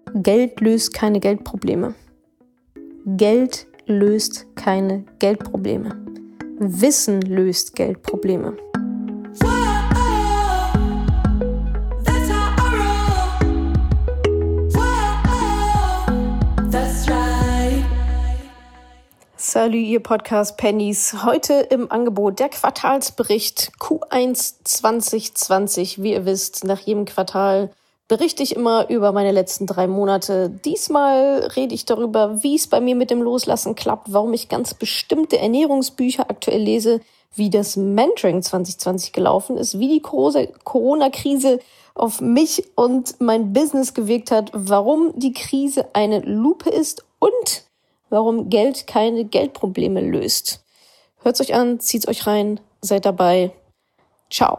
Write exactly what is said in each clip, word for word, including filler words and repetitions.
Geld löst keine Geldprobleme. Geld löst keine Geldprobleme. Wissen löst Geldprobleme. Salut, ihr Podcast-Pennies. Heute im Angebot der Quartalsbericht Q eins zwanzig zwanzig. Wie ihr wisst, nach jedem Quartal berichte ich immer über meine letzten drei Monate. Diesmal rede ich darüber, wie es bei mir mit dem Loslassen klappt, warum ich ganz bestimmte Ernährungsbücher aktuell lese, wie das Mentoring zwanzig zwanzig gelaufen ist, wie die Corona-Krise auf mich und mein Business gewirkt hat, warum die Krise eine Lupe ist und warum Geld keine Geldprobleme löst. Hört's euch an, zieht's euch rein, seid dabei. Ciao.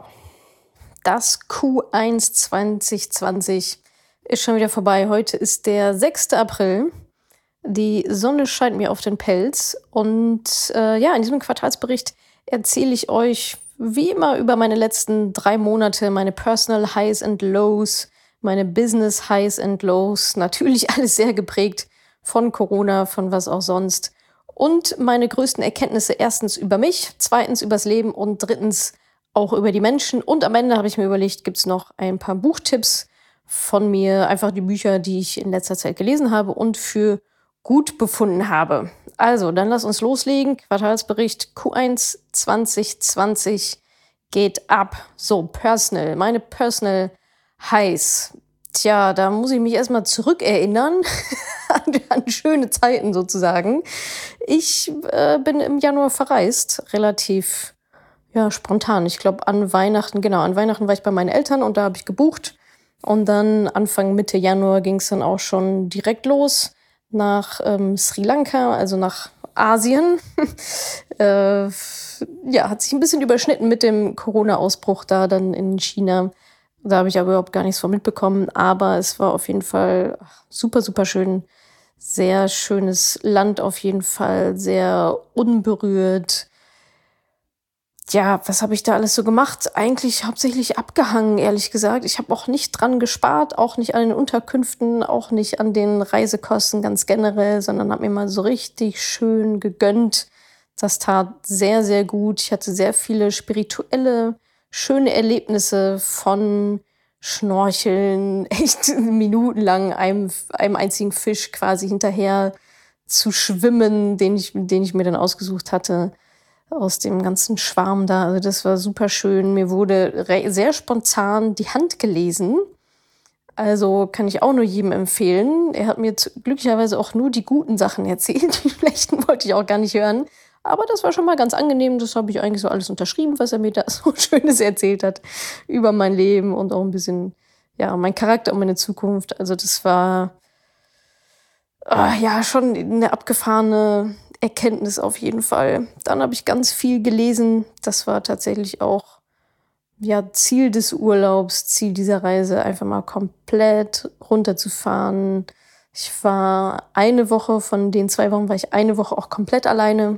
Das Q eins zwanzig zwanzig ist schon wieder vorbei. Heute ist der sechster April. Die Sonne scheint mir auf den Pelz. Und äh, ja, in diesem Quartalsbericht erzähle ich euch wie immer über meine letzten drei Monate, meine Personal Highs and Lows, meine Business Highs and Lows. Natürlich alles sehr geprägt von Corona, von was auch sonst. Und meine größten Erkenntnisse erstens über mich, zweitens übers Leben und drittens auch über die Menschen. Und am Ende habe ich mir überlegt, gibt es noch ein paar Buchtipps von mir, einfach die Bücher, die ich in letzter Zeit gelesen habe und für gut befunden habe. Also, dann lass uns loslegen. Quartalsbericht Q eins zwanzig zwanzig geht ab. So, Personal, meine Personal Highs. Tja, da muss ich mich erstmal zurückerinnern an, an schöne Zeiten sozusagen. Ich äh, bin im Januar verreist, relativ ja, spontan. Ich glaube an Weihnachten, genau, an Weihnachten war ich bei meinen Eltern und da habe ich gebucht. Und dann Anfang Mitte Januar ging es dann auch schon direkt los nach ähm, Sri Lanka, also nach Asien. äh, ja, hat sich ein bisschen überschnitten mit dem Corona-Ausbruch da dann in China. Da habe ich aber überhaupt gar nichts von mitbekommen. Aber es war auf jeden Fall super, super schön. Sehr schönes Land auf jeden Fall, sehr unberührt. Ja, was habe ich da alles so gemacht? Eigentlich hauptsächlich abgehangen, ehrlich gesagt. Ich habe auch nicht dran gespart, auch nicht an den Unterkünften, auch nicht an den Reisekosten ganz generell, sondern habe mir mal so richtig schön gegönnt. Das tat sehr, sehr gut. Ich hatte sehr viele spirituelle, schöne Erlebnisse von Schnorcheln, echt minutenlang einem, einem einzigen Fisch quasi hinterher zu schwimmen, den ich, den ich mir dann ausgesucht hatte. Aus dem ganzen Schwarm da. Also das war super schön. Mir wurde re- sehr spontan die Hand gelesen. Also kann ich auch nur jedem empfehlen. Er hat mir zu- glücklicherweise auch nur die guten Sachen erzählt. Die schlechten wollte ich auch gar nicht hören. Aber das war schon mal ganz angenehm. Das habe ich eigentlich so alles unterschrieben, was er mir da so Schönes erzählt hat über mein Leben und auch ein bisschen, ja, mein Charakter und meine Zukunft. Also das war äh, ja schon eine abgefahrene Erkenntnis auf jeden Fall. Dann habe ich ganz viel gelesen. Das war tatsächlich auch ja, Ziel des Urlaubs, Ziel dieser Reise, einfach mal komplett runterzufahren. Ich war eine Woche, von den zwei Wochen war ich eine Woche auch komplett alleine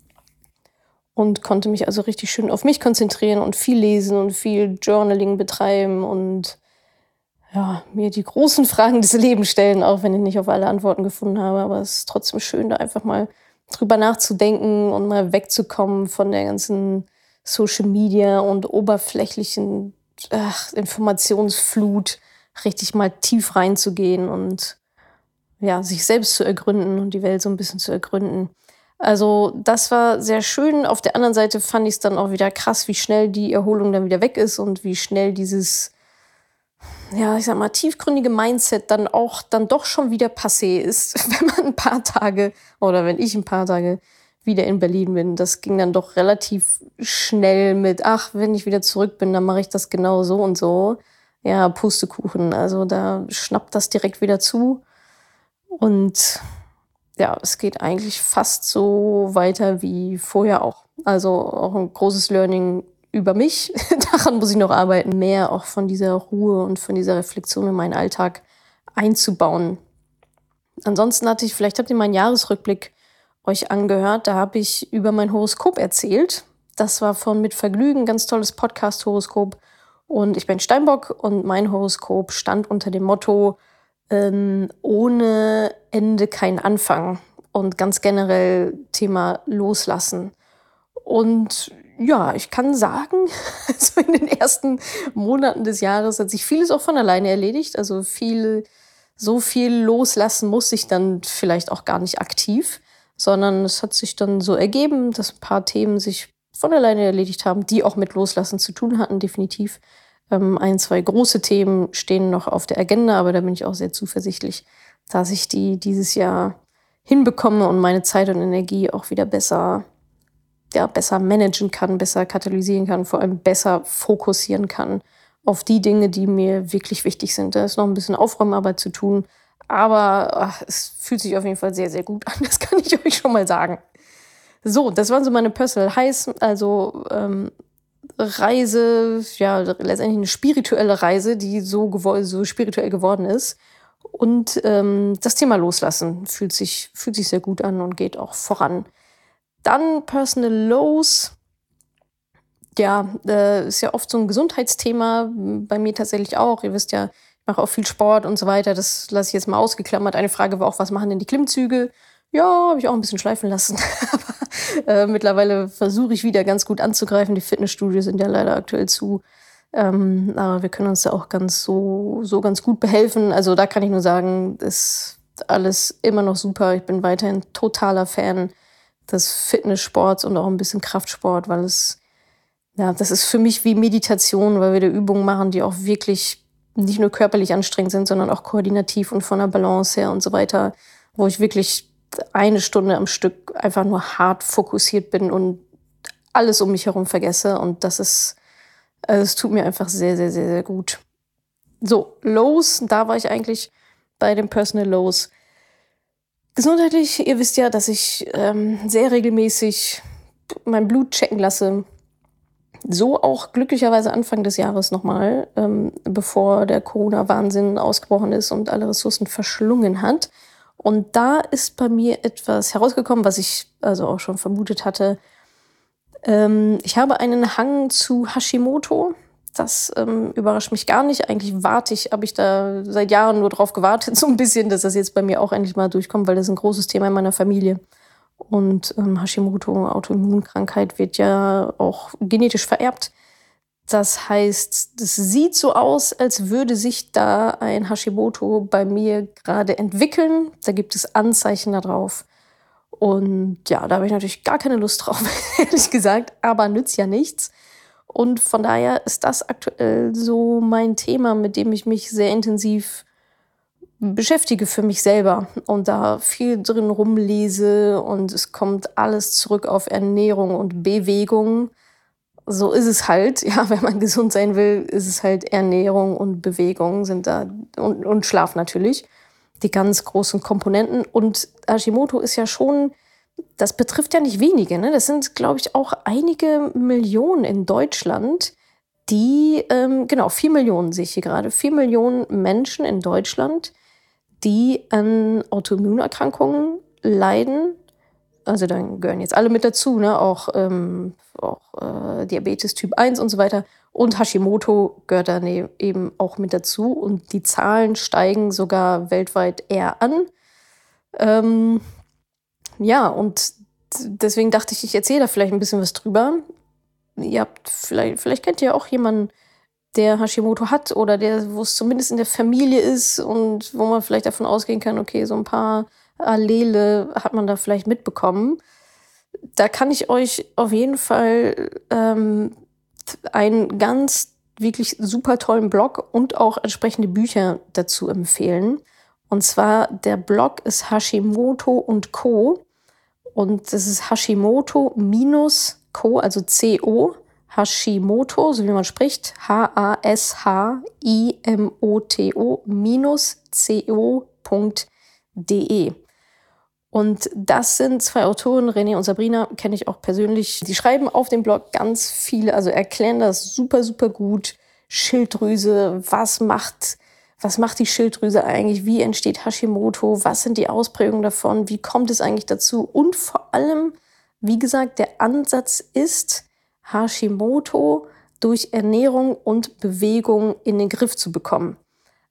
und konnte mich also richtig schön auf mich konzentrieren und viel lesen und viel Journaling betreiben und ja, mir die großen Fragen des Lebens stellen, auch wenn ich nicht auf alle Antworten gefunden habe. Aber es ist trotzdem schön, da einfach mal drüber nachzudenken und mal wegzukommen von der ganzen Social Media und oberflächlichen ach, Informationsflut, richtig mal tief reinzugehen und ja, sich selbst zu ergründen und die Welt so ein bisschen zu ergründen. Also das war sehr schön. Auf der anderen Seite fand ich es dann auch wieder krass, wie schnell die Erholung dann wieder weg ist und wie schnell dieses ja, ich sag mal, tiefgründige Mindset dann auch dann doch schon wieder passé ist, wenn man ein paar Tage oder wenn ich ein paar Tage wieder in Berlin bin. Das ging dann doch relativ schnell mit, ach, wenn ich wieder zurück bin, dann mache ich das genau so und so. Ja, Pustekuchen. Also da schnappt das direkt wieder zu. Und ja, es geht eigentlich fast so weiter wie vorher auch. Also auch ein großes Learning über mich. Daran muss ich noch arbeiten, mehr auch von dieser Ruhe und von dieser Reflexion in meinen Alltag einzubauen. Ansonsten hatte ich, vielleicht habt ihr meinen Jahresrückblick euch angehört, da habe ich über mein Horoskop erzählt. Das war von Mit Vergnügen, ganz tolles Podcast-Horoskop. Und ich bin Steinbock und mein Horoskop stand unter dem Motto, ähm, ohne Ende kein Anfang und ganz generell Thema Loslassen. Und ja, ich kann sagen, also in den ersten Monaten des Jahres hat sich vieles auch von alleine erledigt. Also viel, so viel loslassen muss ich dann vielleicht auch gar nicht aktiv, sondern es hat sich dann so ergeben, dass ein paar Themen sich von alleine erledigt haben, die auch mit Loslassen zu tun hatten, definitiv. Ähm, ein, zwei große Themen stehen noch auf der Agenda, aber da bin ich auch sehr zuversichtlich, dass ich die dieses Jahr hinbekomme und meine Zeit und Energie auch wieder besser ja, besser managen kann, besser katalysieren kann, vor allem besser fokussieren kann auf die Dinge, die mir wirklich wichtig sind. Da ist noch ein bisschen Aufräumarbeit zu tun, aber ach, es fühlt sich auf jeden Fall sehr, sehr gut an. Das kann ich euch schon mal sagen. So, das waren so meine Personal Highs, also ähm, Reise, ja, letztendlich eine spirituelle Reise, die so, gewo- so spirituell geworden ist. Und ähm, das Thema Loslassen fühlt sich, fühlt sich sehr gut an und geht auch voran. Dann Personal Lows. Ja, äh, ist ja oft so ein Gesundheitsthema, bei mir tatsächlich auch. Ihr wisst ja, ich mache auch viel Sport und so weiter. Das lasse ich jetzt mal ausgeklammert. Eine Frage war auch, was machen denn die Klimmzüge? Ja, habe ich auch ein bisschen schleifen lassen. Aber äh, mittlerweile versuche ich wieder ganz gut anzugreifen. Die Fitnessstudios sind ja leider aktuell zu. Ähm, aber wir können uns da auch ganz so, so ganz gut behelfen. Also da kann ich nur sagen, ist alles immer noch super. Ich bin weiterhin totaler Fan des Fitnesssports und auch ein bisschen Kraftsport, weil es, ja, das ist für mich wie Meditation, weil wir da Übungen machen, die auch wirklich nicht nur körperlich anstrengend sind, sondern auch koordinativ und von der Balance her und so weiter, wo ich wirklich eine Stunde am Stück einfach nur hart fokussiert bin und alles um mich herum vergesse. Und das ist, also es tut mir einfach sehr, sehr, sehr, sehr gut. So, Lows, da war ich eigentlich bei den Personal Lows. Gesundheitlich, ihr wisst ja, dass ich ähm, sehr regelmäßig mein Blut checken lasse. So auch glücklicherweise Anfang des Jahres nochmal, ähm, bevor der Corona-Wahnsinn ausgebrochen ist und alle Ressourcen verschlungen hat. Und da ist bei mir etwas herausgekommen, was ich also auch schon vermutet hatte. Ähm, ich habe einen Hang zu Hashimoto. Das ähm, überrascht mich gar nicht. Eigentlich warte ich, habe ich da seit Jahren nur drauf gewartet, so ein bisschen, dass das jetzt bei mir auch endlich mal durchkommt, weil das ist ein großes Thema in meiner Familie. Und ähm, Hashimoto, Autoimmunkrankheit, wird ja auch genetisch vererbt. Das heißt, es sieht so aus, als würde sich da ein Hashimoto bei mir gerade entwickeln. Da gibt es Anzeichen darauf. Und ja, da habe ich natürlich gar keine Lust drauf, ehrlich gesagt, aber nützt ja nichts. Und von daher ist das aktuell so mein Thema, mit dem ich mich sehr intensiv beschäftige für mich selber und da viel drin rumlese und es kommt alles zurück auf Ernährung und Bewegung. So ist es halt, ja, wenn man gesund sein will, ist es halt Ernährung und Bewegung sind da und, und Schlaf natürlich, die ganz großen Komponenten. Und Hashimoto ist ja schon, das betrifft ja nicht wenige, ne? Das sind, glaube ich, auch einige Millionen in Deutschland, die, ähm, genau, vier Millionen sehe ich hier gerade, vier Millionen Menschen in Deutschland, die an Autoimmunerkrankungen leiden. Also dann gehören jetzt alle mit dazu, ne? Auch, ähm, auch äh, Diabetes Typ eins und so weiter. Und Hashimoto gehört dann e- eben auch mit dazu. Und die Zahlen steigen sogar weltweit eher an. Ähm, ja, und deswegen dachte ich, ich erzähle da vielleicht ein bisschen was drüber. Ihr habt vielleicht, vielleicht kennt ihr ja auch jemanden, der Hashimoto hat oder der, wo es zumindest in der Familie ist und wo man vielleicht davon ausgehen kann, okay, so ein paar Allele hat man da vielleicht mitbekommen. Da kann ich euch auf jeden Fall ähm, einen ganz wirklich super tollen Blog und auch entsprechende Bücher dazu empfehlen. Und zwar der Blog ist Hashimoto und Co. Und das ist Hashimoto minus Co, also C O, Hashimoto, so wie man spricht, H A S H I M O T O minus C O punkt D E. Und das sind zwei Autoren, René und Sabrina, kenne ich auch persönlich. Die schreiben auf dem Blog ganz viele, also erklären das super, super gut. Schilddrüse, was macht, was macht die Schilddrüse eigentlich? Wie entsteht Hashimoto? Was sind die Ausprägungen davon? Wie kommt es eigentlich dazu? Und vor allem, wie gesagt, der Ansatz ist, Hashimoto durch Ernährung und Bewegung in den Griff zu bekommen.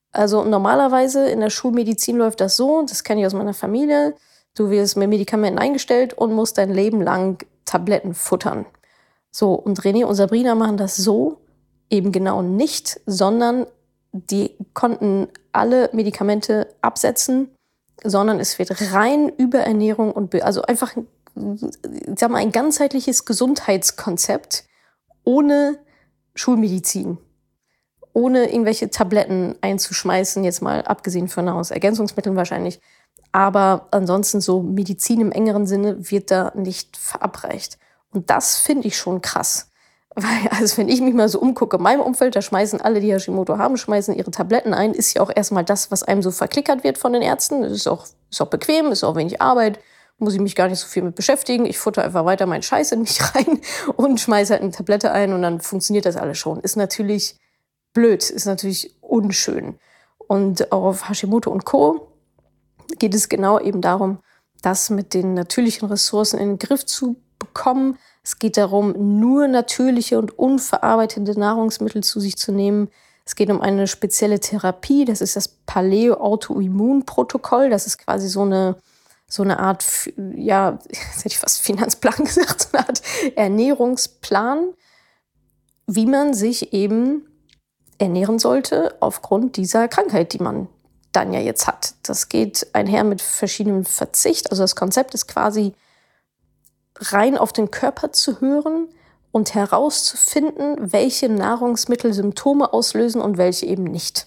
Also normalerweise in der Schulmedizin läuft das so, das kenne ich aus meiner Familie, du wirst mit Medikamenten eingestellt und musst dein Leben lang Tabletten futtern. So, und René und Sabrina machen das so eben genau nicht, sondern die konnten alle Medikamente absetzen, sondern es wird rein über Ernährung und, Be- also einfach, ich sag mal, ein ganzheitliches Gesundheitskonzept ohne Schulmedizin, ohne irgendwelche Tabletten einzuschmeißen, jetzt mal abgesehen von Nahrungsergänzungsmitteln wahrscheinlich. Aber ansonsten so Medizin im engeren Sinne wird da nicht verabreicht. Und das finde ich schon krass. Weil, also wenn ich mich mal so umgucke, in meinem Umfeld, da schmeißen alle, die Hashimoto haben, schmeißen ihre Tabletten ein. Ist ja auch erstmal das, was einem so verklickert wird von den Ärzten. Das ist auch, ist auch bequem, ist auch wenig Arbeit. Muss ich mich gar nicht so viel mit beschäftigen. Ich futter einfach weiter meinen Scheiß in mich rein und schmeiße halt eine Tablette ein und dann funktioniert das alles schon. Ist natürlich blöd, ist natürlich unschön. Und auch auf Hashimoto und Co. geht es genau eben darum, das mit den natürlichen Ressourcen in den Griff zu bekommen. Es geht darum, nur natürliche und unverarbeitete Nahrungsmittel zu sich zu nehmen. Es geht um eine spezielle Therapie, das ist das Paleo-Autoimmun-Protokoll. Das ist quasi so eine, so eine Art, ja, jetzt hätte ich fast Finanzplan gesagt, so eine Art Ernährungsplan, wie man sich eben ernähren sollte aufgrund dieser Krankheit, die man dann ja jetzt hat. Das geht einher mit verschiedenem Verzicht. Also das Konzept ist quasi rein auf den Körper zu hören und herauszufinden, welche Nahrungsmittel Symptome auslösen und welche eben nicht.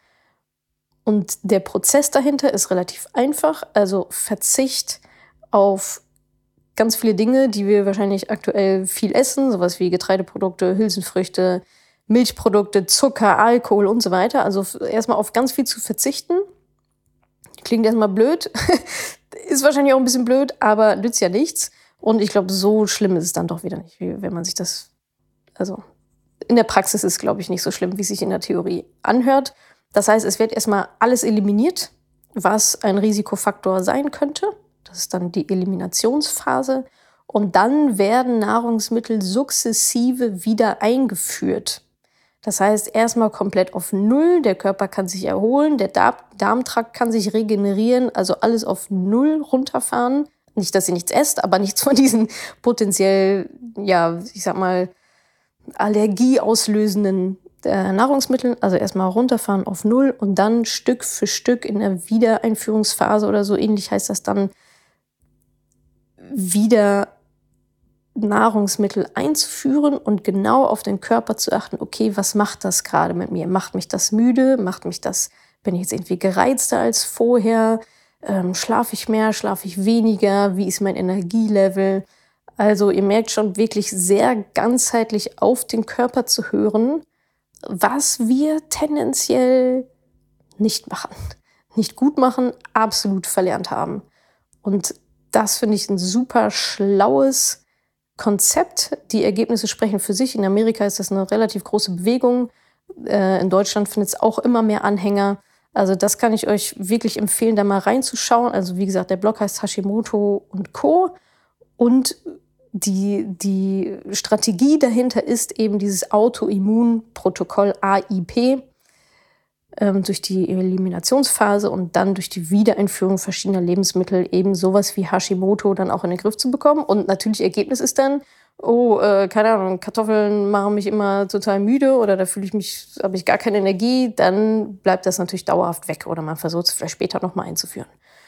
Und der Prozess dahinter ist relativ einfach. Also Verzicht auf ganz viele Dinge, die wir wahrscheinlich aktuell viel essen, sowas wie Getreideprodukte, Hülsenfrüchte, Milchprodukte, Zucker, Alkohol und so weiter. Also erstmal auf ganz viel zu verzichten. Klingt erstmal blöd, ist wahrscheinlich auch ein bisschen blöd, aber nützt ja nichts. Und ich glaube, so schlimm ist es dann doch wieder nicht, wie wenn man sich das, also in der Praxis ist es, glaube ich, nicht so schlimm, wie es sich in der Theorie anhört. Das heißt, es wird erstmal alles eliminiert, was ein Risikofaktor sein könnte. Das ist dann die Eliminationsphase. Und dann werden Nahrungsmittel sukzessive wieder eingeführt. Das heißt, erstmal komplett auf Null, der Körper kann sich erholen, der Darmtrakt kann sich regenerieren, also alles auf Null runterfahren. Nicht, dass ihr nichts esst, aber nichts von diesen potenziell, ja, ich sag mal, allergieauslösenden äh, Nahrungsmitteln. Also erstmal runterfahren auf Null und dann Stück für Stück in der Wiedereinführungsphase oder so ähnlich heißt das dann, wieder Nahrungsmittel einzuführen und genau auf den Körper zu achten, okay, was macht das gerade mit mir? Macht mich das müde? Macht mich das, bin ich jetzt irgendwie gereizter als vorher? Ähm, schlafe ich mehr? Schlafe ich weniger? Wie ist mein Energielevel? Also ihr merkt schon wirklich sehr ganzheitlich auf den Körper zu hören, was wir tendenziell nicht machen, nicht gut machen, absolut verlernt haben. Und das finde ich ein super schlaues Konzept. Die Ergebnisse sprechen für sich. In Amerika ist das eine relativ große Bewegung. Äh, in Deutschland findet es auch immer mehr Anhänger. Also das kann ich euch wirklich empfehlen, da mal reinzuschauen. Also wie gesagt, der Blog heißt Hashimoto und Co. Und die, die Strategie dahinter ist eben dieses Autoimmunprotokoll A I P, ähm, durch die Eliminationsphase und dann durch die Wiedereinführung verschiedener Lebensmittel eben sowas wie Hashimoto dann auch in den Griff zu bekommen. Und natürlich Ergebnis ist dann, oh, äh, keine Ahnung, Kartoffeln machen mich immer total müde oder da fühle ich mich, habe ich gar keine Energie, dann bleibt das natürlich dauerhaft weg oder man versucht es vielleicht später nochmal einzuführen.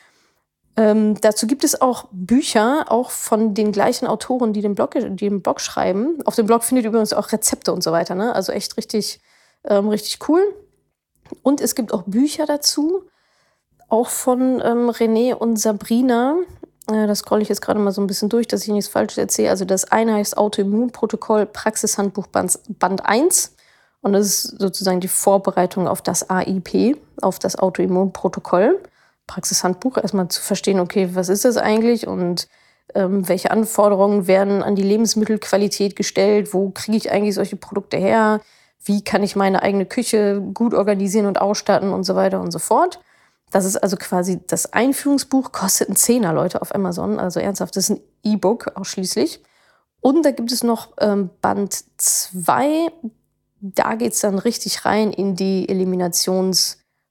Ähm, dazu gibt es auch Bücher, auch von den gleichen Autoren, die den Blog, die den Blog schreiben. Auf dem Blog findet ihr übrigens auch Rezepte und so weiter, ne? Also echt richtig, ähm, richtig cool. Und es gibt auch Bücher dazu, auch von ähm, René und Sabrina. Äh, das scrolle ich jetzt gerade mal so ein bisschen durch, dass ich nichts Falsches erzähle. Also das eine heißt Autoimmunprotokoll Praxishandbuch Band eins. Und das ist sozusagen die Vorbereitung auf das A I P, auf das Autoimmunprotokoll. Praxishandbuch, erstmal zu verstehen, okay, was ist das eigentlich und ähm, welche Anforderungen werden an die Lebensmittelqualität gestellt, wo kriege ich eigentlich solche Produkte her, wie kann ich meine eigene Küche gut organisieren und ausstatten und so weiter und so fort. Das ist also quasi das Einführungsbuch, kostet einen Zehner, Leute, auf Amazon, also ernsthaft, das ist ein E-Book ausschließlich. Und da gibt es noch ähm, Band zwei, da geht es dann richtig rein in die Eliminations-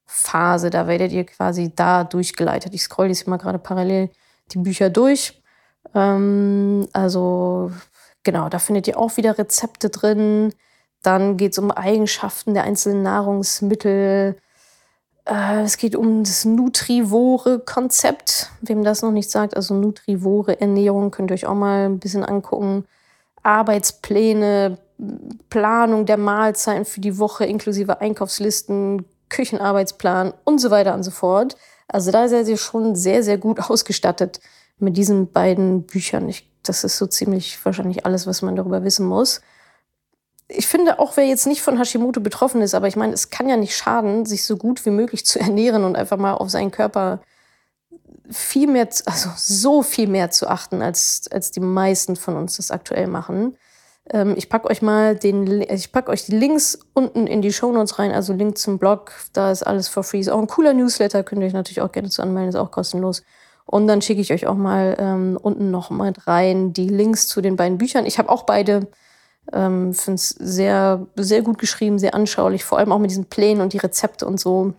Phase. Da werdet ihr quasi da durchgeleitet. Ich scroll jetzt mal gerade parallel die Bücher durch. Ähm, also genau, da findet ihr auch wieder Rezepte drin. Dann geht es um Eigenschaften der einzelnen Nahrungsmittel. Äh, es geht um das Nutrivore-Konzept. Wem das noch nicht sagt, also Nutrivore-Ernährung könnt ihr euch auch mal ein bisschen angucken. Arbeitspläne, Planung der Mahlzeiten für die Woche inklusive Einkaufslisten, Küchenarbeitsplan und so weiter und so fort. Also da seid ihr schon sehr, sehr gut ausgestattet mit diesen beiden Büchern. Ich, das ist so ziemlich wahrscheinlich alles, was man darüber wissen muss. Ich finde, auch wer jetzt nicht von Hashimoto betroffen ist, aber ich meine, es kann ja nicht schaden, sich so gut wie möglich zu ernähren und einfach mal auf seinen Körper viel mehr, also so viel mehr zu achten, als, als die meisten von uns das aktuell machen. Ähm, ich packe euch mal den, ich packe euch die Links unten in die Shownotes rein, also Link zum Blog, da ist alles for free. Ist auch ein cooler Newsletter, könnt ihr euch natürlich auch gerne zu anmelden, ist auch kostenlos. Und dann schicke ich euch auch mal ähm, unten noch mal rein die Links zu den beiden Büchern. Ich habe auch beide. Ähm, finde es sehr, sehr gut geschrieben, sehr anschaulich, vor allem auch mit diesen Plänen und die Rezepte und so.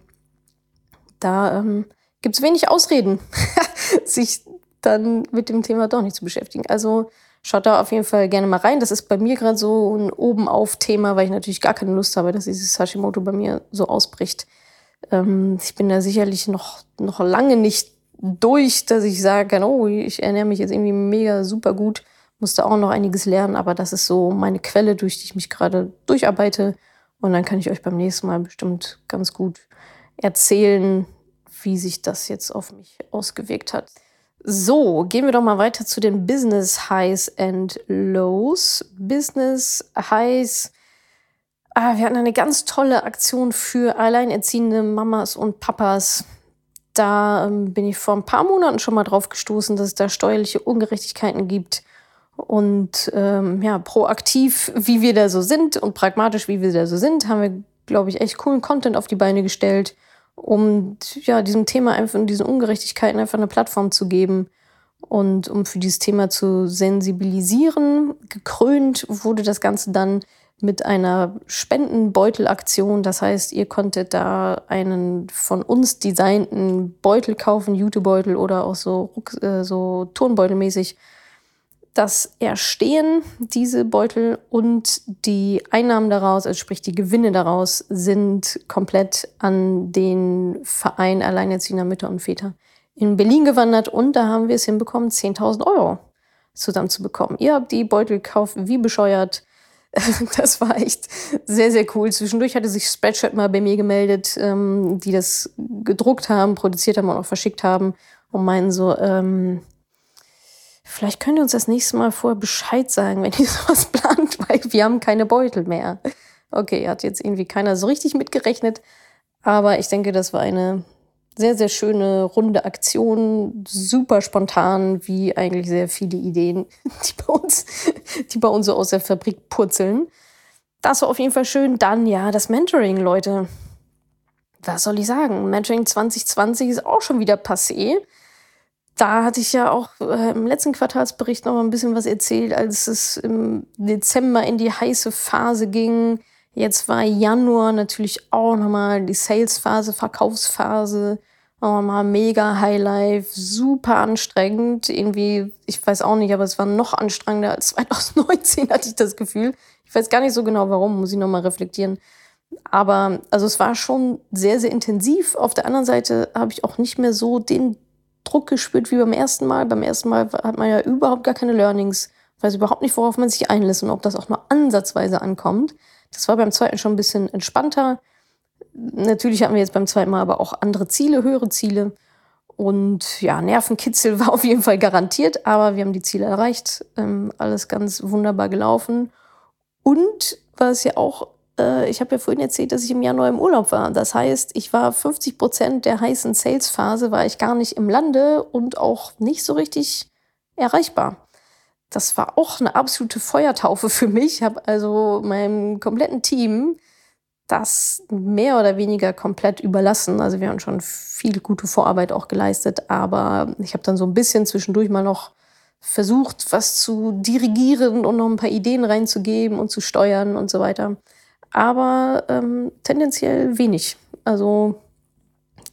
Da ähm, gibt es wenig Ausreden, sich dann mit dem Thema doch nicht zu beschäftigen. Also schaut da auf jeden Fall gerne mal rein. Das ist bei mir gerade so ein Oben-auf-Thema, weil ich natürlich gar keine Lust habe, dass dieses Hashimoto bei mir so ausbricht. Ähm, ich bin da sicherlich noch, noch lange nicht durch, dass ich sagen kann, oh, ich ernähre mich jetzt irgendwie mega super gut. Musste auch noch einiges lernen, aber das ist so meine Quelle, durch die ich mich gerade durcharbeite. Und dann kann ich euch beim nächsten Mal bestimmt ganz gut erzählen, wie sich das jetzt auf mich ausgewirkt hat. So, gehen wir doch mal weiter zu den Business Highs and Lows. Business Highs. Ah, wir hatten eine ganz tolle Aktion für alleinerziehende Mamas und Papas. Da ähm, bin ich vor ein paar Monaten schon mal drauf gestoßen, dass es da steuerliche Ungerechtigkeiten gibt. Und ähm, ja, proaktiv, wie wir da so sind und pragmatisch, wie wir da so sind, haben wir, glaube ich, echt coolen Content auf die Beine gestellt, um ja, diesem Thema einfach und diesen Ungerechtigkeiten einfach eine Plattform zu geben und um für dieses Thema zu sensibilisieren. Gekrönt wurde das Ganze dann mit einer Spendenbeutelaktion. Das heißt, ihr konntet da einen von uns designten Beutel kaufen, Jutebeutel oder auch so, äh, so Turnbeutelmäßig. Das Erstehen, diese Beutel und die Einnahmen daraus, also sprich die Gewinne daraus, sind komplett an den Verein Alleinerziehender Mütter und Väter in Berlin gewandert. Und da haben wir es hinbekommen, zehntausend Euro zusammenzubekommen. Ihr habt die Beutel gekauft, wie bescheuert. Das war echt sehr, sehr cool. Zwischendurch hatte sich Spreadshirt mal bei mir gemeldet, ähm, die das gedruckt haben, produziert haben und auch verschickt haben und meinen so, ähm, vielleicht könnt ihr uns das nächste Mal vorher Bescheid sagen, wenn ihr sowas plant, weil wir haben keine Beutel mehr. Okay, hat jetzt irgendwie keiner so richtig mitgerechnet, aber ich denke, das war eine sehr, sehr schöne, runde Aktion, super spontan, wie eigentlich sehr viele Ideen, die bei uns, die bei uns so aus der Fabrik purzeln. Das war auf jeden Fall schön. Dann, ja, das Mentoring, Leute. Was soll ich sagen? Mentoring zwanzig zwanzig ist auch schon wieder passé. Da hatte ich ja auch äh, im letzten Quartalsbericht noch mal ein bisschen was erzählt, als es im Dezember in die heiße Phase ging. Jetzt war Januar natürlich auch nochmal die Sales-Phase, Verkaufsphase. Nochmal mega Highlife, super anstrengend. Irgendwie, ich weiß auch nicht, aber es war noch anstrengender als zwanzig neunzehn, hatte ich das Gefühl. Ich weiß gar nicht so genau, warum, muss ich nochmal reflektieren. Aber also es war schon sehr, sehr intensiv. Auf der anderen Seite habe ich auch nicht mehr so den Druck gespürt wie beim ersten Mal. Beim ersten Mal hat man ja überhaupt gar keine Learnings. Weiß überhaupt nicht, worauf man sich einlässt und ob das auch nur ansatzweise ankommt. Das war beim zweiten schon ein bisschen entspannter. Natürlich hatten wir jetzt beim zweiten Mal aber auch andere Ziele, höhere Ziele. Und ja, Nervenkitzel war auf jeden Fall garantiert, aber wir haben die Ziele erreicht. Ähm, alles ganz wunderbar gelaufen. Und was ja auch, äh, ich habe ja vorhin erzählt, dass ich im Januar im Urlaub war. Das heißt, ich war fünfzig Prozent der heißen Sales-Phase, war ich gar nicht im Lande und auch nicht so richtig erreichbar. Das war auch eine absolute Feuertaufe für mich. Ich habe also meinem kompletten Team das mehr oder weniger komplett überlassen. Also wir haben schon viel gute Vorarbeit auch geleistet, aber ich habe dann so ein bisschen zwischendurch mal noch versucht, was zu dirigieren und noch ein paar Ideen reinzugeben und zu steuern und so weiter. Aber ähm, tendenziell wenig. Also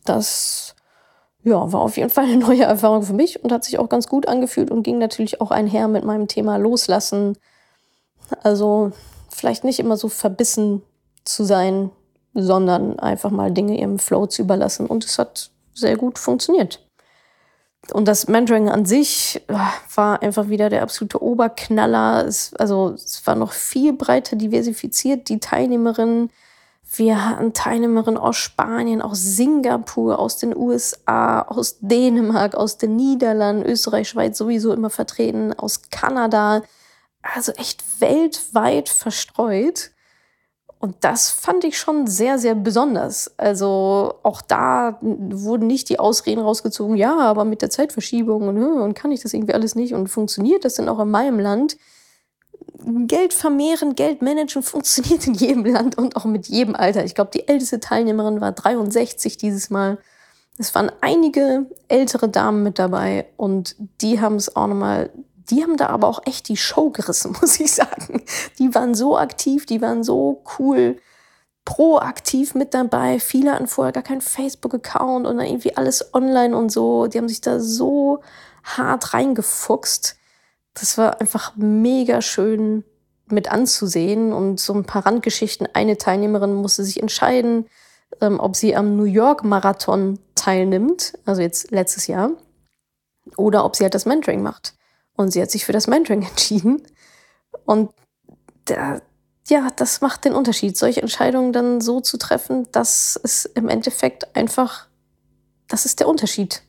das ja, war auf jeden Fall eine neue Erfahrung für mich und hat sich auch ganz gut angefühlt und ging natürlich auch einher mit meinem Thema Loslassen. Also vielleicht nicht immer so verbissen zu sein, sondern einfach mal Dinge ihrem Flow zu überlassen. Und es hat sehr gut funktioniert. Und das Mentoring an sich war einfach wieder der absolute Oberknaller. Es, also es war noch viel breiter diversifiziert, die Teilnehmerinnen. Wir hatten Teilnehmerinnen aus Spanien, aus Singapur, aus den U S A, aus Dänemark, aus den Niederlanden, Österreich, Schweiz sowieso immer vertreten, aus Kanada. Also echt weltweit verstreut. Und das fand ich schon sehr, sehr besonders. Also auch da wurden nicht die Ausreden rausgezogen, ja, aber mit der Zeitverschiebung und, und kann ich das irgendwie alles nicht und funktioniert das denn auch in meinem Land? Geld vermehren, Geld managen funktioniert in jedem Land und auch mit jedem Alter. Ich glaube, die älteste Teilnehmerin war dreiundsechzig dieses Mal. Es waren einige ältere Damen mit dabei und die haben es auch nochmal, die haben da aber auch echt die Show gerissen, muss ich sagen. Die waren so aktiv, die waren so cool, proaktiv mit dabei. Viele hatten vorher gar keinen Facebook-Account und dann irgendwie alles online und so. Die haben sich da so hart reingefuchst. Das war einfach mega schön mit anzusehen und so ein paar Randgeschichten. Eine Teilnehmerin musste sich entscheiden, ähm, ob sie am New York Marathon teilnimmt, also jetzt letztes Jahr, oder ob sie halt das Mentoring macht. Und sie hat sich für das Mentoring entschieden. Und der, ja, das macht den Unterschied, solche Entscheidungen dann so zu treffen, dass es im Endeffekt einfach, das ist der Unterschied.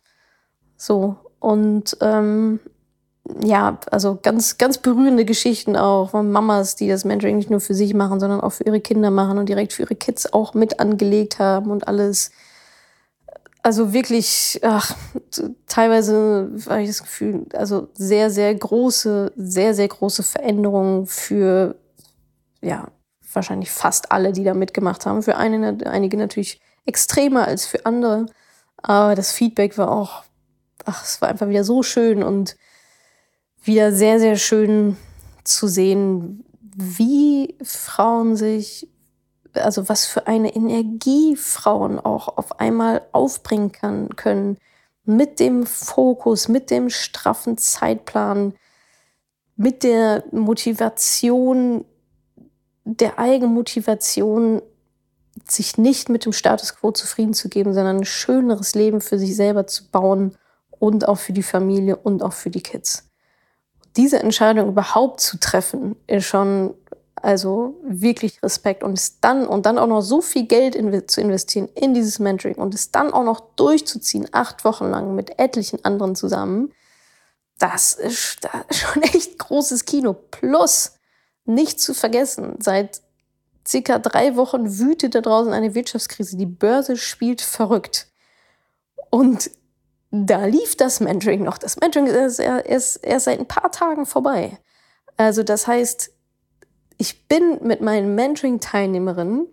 So, und ähm, ja, also ganz, ganz berührende Geschichten auch von Mamas, die das Mentoring nicht nur für sich machen, sondern auch für ihre Kinder machen und direkt für ihre Kids auch mit angelegt haben und alles. Also wirklich, ach, teilweise habe ich das Gefühl, also sehr, sehr große, sehr, sehr große Veränderungen für, ja, wahrscheinlich fast alle, die da mitgemacht haben. Für eine, einige natürlich extremer als für andere. Aber das Feedback war auch, ach, es war einfach wieder so schön und wieder sehr, sehr schön zu sehen, wie Frauen sich, also was für eine Energie Frauen auch auf einmal aufbringen kann, können, mit dem Fokus, mit dem straffen Zeitplan, mit der Motivation, der Eigenmotivation, sich nicht mit dem Status quo zufrieden zu geben, sondern ein schöneres Leben für sich selber zu bauen und auch für die Familie und auch für die Kids. Diese Entscheidung überhaupt zu treffen, ist schon also wirklich Respekt. Und es dann und dann auch noch so viel Geld in, zu investieren in dieses Mentoring und es dann auch noch durchzuziehen, acht Wochen lang mit etlichen anderen zusammen, das ist, das ist schon echt großes Kino. Plus, nicht zu vergessen, seit circa drei Wochen wütet da draußen eine Wirtschaftskrise. Die Börse spielt verrückt. Und da lief das Mentoring noch. Das Mentoring ist erst, erst seit ein paar Tagen vorbei. Also das heißt, ich bin mit meinen Mentoring-Teilnehmerinnen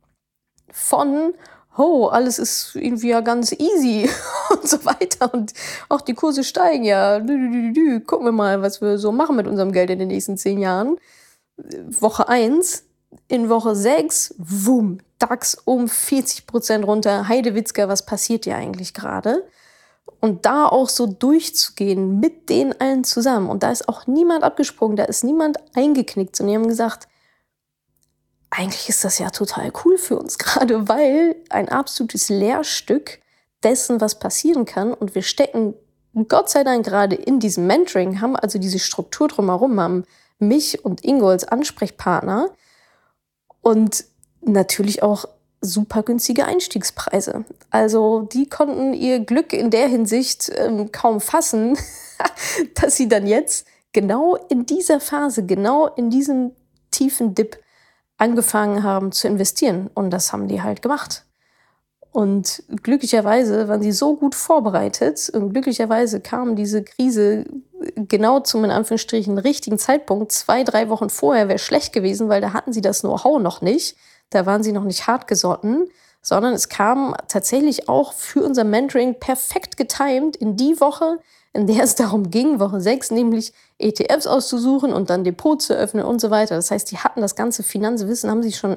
von, oh, alles ist irgendwie ja ganz easy und so weiter. Und auch die Kurse steigen ja. Dü, dü, dü, dü. Gucken wir mal, was wir so machen mit unserem Geld in den nächsten zehn Jahren. Woche eins, in Woche sechs, wumm, DAX um vierzig Prozent runter. Heidewitzka, was passiert hier eigentlich gerade? Und da auch so durchzugehen mit denen allen zusammen. Und da ist auch niemand abgesprungen, da ist niemand eingeknickt. Und die haben gesagt, eigentlich ist das ja total cool für uns gerade, weil ein absolutes Lehrstück dessen, was passieren kann. Und wir stecken Gott sei Dank gerade in diesem Mentoring, haben also diese Struktur drumherum, haben mich und Ingo als Ansprechpartner und natürlich auch super günstige Einstiegspreise. Also die konnten ihr Glück in der Hinsicht ähm, kaum fassen, dass sie dann jetzt genau in dieser Phase, genau in diesem tiefen Dip angefangen haben zu investieren. Und das haben die halt gemacht. Und glücklicherweise waren sie so gut vorbereitet und glücklicherweise kam diese Krise genau zum, in Anführungsstrichen, richtigen Zeitpunkt. Zwei, drei Wochen vorher wäre schlecht gewesen, weil da hatten sie das Know-how noch nicht. Da waren sie noch nicht hartgesotten, sondern es kam tatsächlich auch für unser Mentoring perfekt getimt in die Woche, in der es darum ging, Woche sechs, nämlich E T Fs auszusuchen und dann Depot zu öffnen und so weiter. Das heißt, die hatten das ganze Finanzwissen, haben sich schon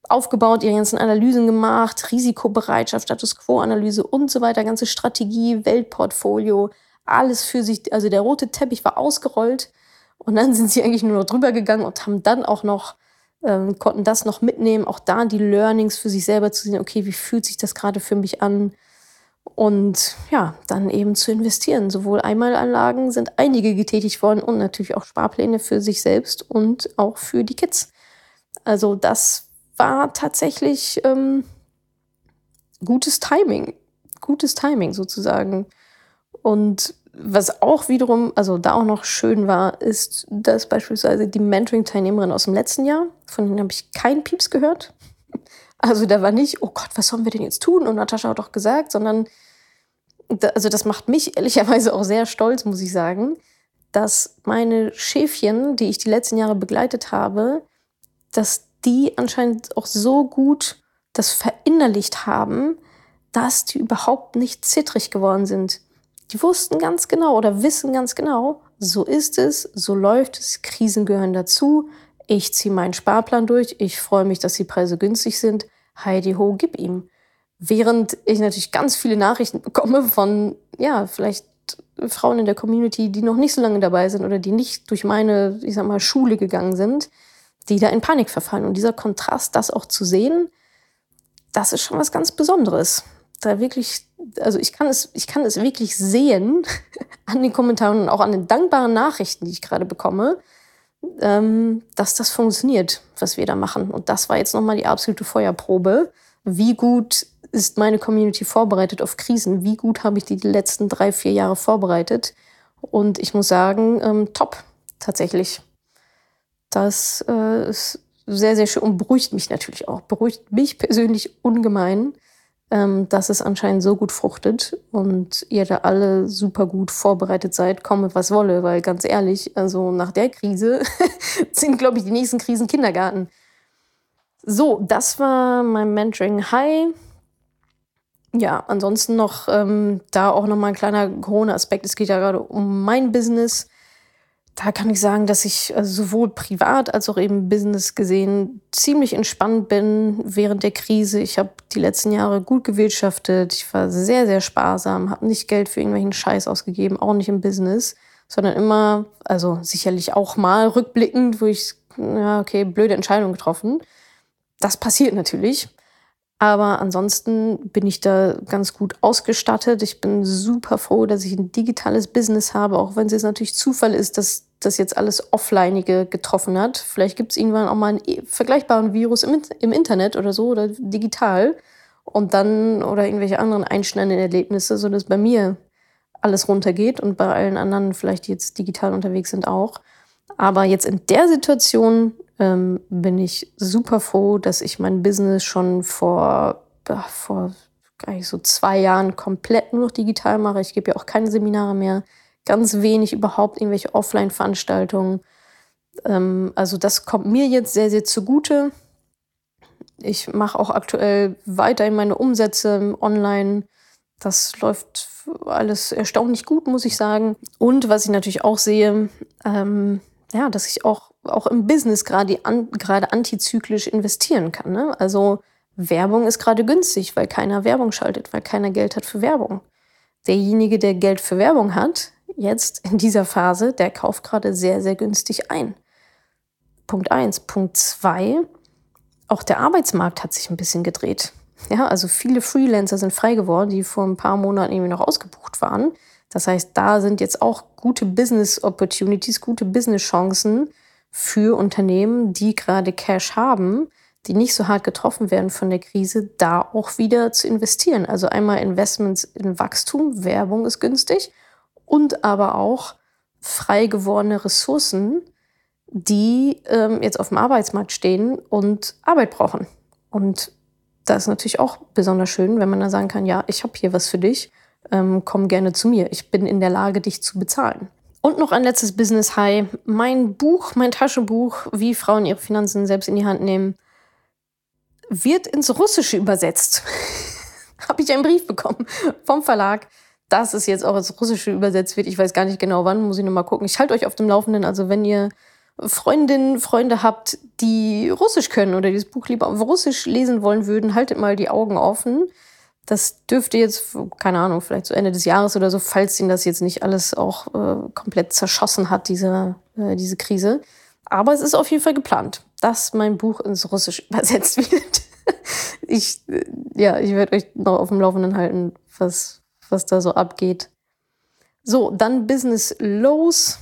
aufgebaut, ihre ganzen Analysen gemacht, Risikobereitschaft, Status Quo-Analyse und so weiter, ganze Strategie, Weltportfolio, alles für sich. Also der rote Teppich war ausgerollt und dann sind sie eigentlich nur noch drüber gegangen und haben dann auch noch, ähm, konnten das noch mitnehmen, auch da die Learnings für sich selber zu sehen, okay, wie fühlt sich das gerade für mich an? Und ja, dann eben zu investieren. Sowohl Einmalanlagen sind einige getätigt worden und natürlich auch Sparpläne für sich selbst und auch für die Kids. Also das war tatsächlich ähm, gutes Timing. Gutes Timing sozusagen. Und was auch wiederum, also da auch noch schön war, ist, dass beispielsweise die Mentoring-Teilnehmerin aus dem letzten Jahr, von denen habe ich keinen Pieps gehört. Also da war nicht, oh Gott, was sollen wir denn jetzt tun? Und Natascha hat doch gesagt, sondern, da, also das macht mich ehrlicherweise auch sehr stolz, muss ich sagen, dass meine Schäfchen, die ich die letzten Jahre begleitet habe, dass die anscheinend auch so gut das verinnerlicht haben, dass die überhaupt nicht zittrig geworden sind. Die wussten ganz genau oder wissen ganz genau, so ist es, so läuft es, Krisen gehören dazu, ich ziehe meinen Sparplan durch, ich freue mich, dass die Preise günstig sind, Heidi ho, gib ihm. Während ich natürlich ganz viele Nachrichten bekomme von, ja, vielleicht Frauen in der Community, die noch nicht so lange dabei sind oder die nicht durch meine, ich sag mal, Schule gegangen sind, die da in Panik verfallen. Und dieser Kontrast, das auch zu sehen, das ist schon was ganz Besonderes. Da wirklich, also ich kann es, ich kann es wirklich sehen an den Kommentaren und auch an den dankbaren Nachrichten, die ich gerade bekomme, ähm, dass das funktioniert, was wir da machen. Und das war jetzt nochmal die absolute Feuerprobe. Wie gut ist meine Community vorbereitet auf Krisen? Wie gut habe ich die, die letzten drei, vier Jahre vorbereitet? Und ich muss sagen, ähm, top, tatsächlich. Das äh, ist sehr, sehr schön und beruhigt mich natürlich auch. Beruhigt mich persönlich ungemein, ähm, dass es anscheinend so gut fruchtet und ihr da alle super gut vorbereitet seid, komme was wolle. Weil ganz ehrlich, also nach der Krise sind, glaube ich, die nächsten Krisen Kindergarten. So, das war mein Mentoring High. Ja, ansonsten noch ähm, da auch nochmal ein kleiner Corona-Aspekt. Es geht ja gerade um mein Business. Da kann ich sagen, dass ich also sowohl privat als auch eben Business gesehen ziemlich entspannt bin während der Krise. Ich habe die letzten Jahre gut gewirtschaftet. Ich war sehr, sehr sparsam, habe nicht Geld für irgendwelchen Scheiß ausgegeben, auch nicht im Business, sondern immer, also sicherlich auch mal rückblickend, wo ich, ja, okay, blöde Entscheidung getroffen. Das passiert natürlich. Aber ansonsten bin ich da ganz gut ausgestattet. Ich bin super froh, dass ich ein digitales Business habe, auch wenn es jetzt natürlich Zufall ist, dass das jetzt alles Offlineige getroffen hat. Vielleicht gibt es irgendwann auch mal einen vergleichbaren Virus im, im Internet oder so oder digital. Und dann oder irgendwelche anderen einschneidenden Erlebnisse, sodass bei mir alles runtergeht und bei allen anderen vielleicht, die jetzt digital unterwegs sind, auch. Aber jetzt in der Situation ähm, bin ich super froh, dass ich mein Business schon vor, ach, vor gar nicht so zwei Jahren komplett nur noch digital mache. Ich gebe ja auch keine Seminare mehr, ganz wenig überhaupt irgendwelche Offline-Veranstaltungen. Ähm, also das kommt mir jetzt sehr, sehr zugute. Ich mache auch aktuell weiterhin meine Umsätze online. Das läuft alles erstaunlich gut, muss ich sagen. Und was ich natürlich auch sehe, ähm, ja, dass ich auch, auch im Business gerade an, gerade antizyklisch investieren kann. Ne? Also Werbung ist gerade günstig, weil keiner Werbung schaltet, weil keiner Geld hat für Werbung. Derjenige, der Geld für Werbung hat, jetzt in dieser Phase, der kauft gerade sehr, sehr günstig ein. Punkt eins. Punkt zwei, auch der Arbeitsmarkt hat sich ein bisschen gedreht. Ja, also viele Freelancer sind frei geworden, die vor ein paar Monaten irgendwie noch ausgebucht waren. Das heißt, da sind jetzt auch gute Business Opportunities, gute Business Chancen für Unternehmen, die gerade Cash haben, die nicht so hart getroffen werden von der Krise, da auch wieder zu investieren. Also einmal Investments in Wachstum, Werbung ist günstig und aber auch frei gewordene Ressourcen, die ähm, jetzt auf dem Arbeitsmarkt stehen und Arbeit brauchen. Und das ist natürlich auch besonders schön, wenn man dann sagen kann, ja, ich habe hier was für dich. Ähm, komm gerne zu mir. Ich bin in der Lage, dich zu bezahlen. Und noch ein letztes Business High. Mein Buch, mein Taschenbuch, wie Frauen ihre Finanzen selbst in die Hand nehmen, wird ins Russische übersetzt. Habe ich einen Brief bekommen vom Verlag, dass es jetzt auch ins Russische übersetzt wird. Ich weiß gar nicht genau wann, muss ich noch mal gucken. Ich halte euch auf dem Laufenden. Also wenn ihr Freundinnen, Freunde habt, die Russisch können oder dieses Buch lieber auf Russisch lesen wollen würden, haltet mal die Augen offen. Das dürfte jetzt, keine Ahnung, vielleicht so Ende des Jahres oder so, falls ihn das jetzt nicht alles auch äh, komplett zerschossen hat, diese, äh, diese Krise. Aber es ist auf jeden Fall geplant, dass mein Buch ins Russisch übersetzt wird. ich, äh, ja, ich werde euch noch auf dem Laufenden halten, was, was da so abgeht. So, dann Business los.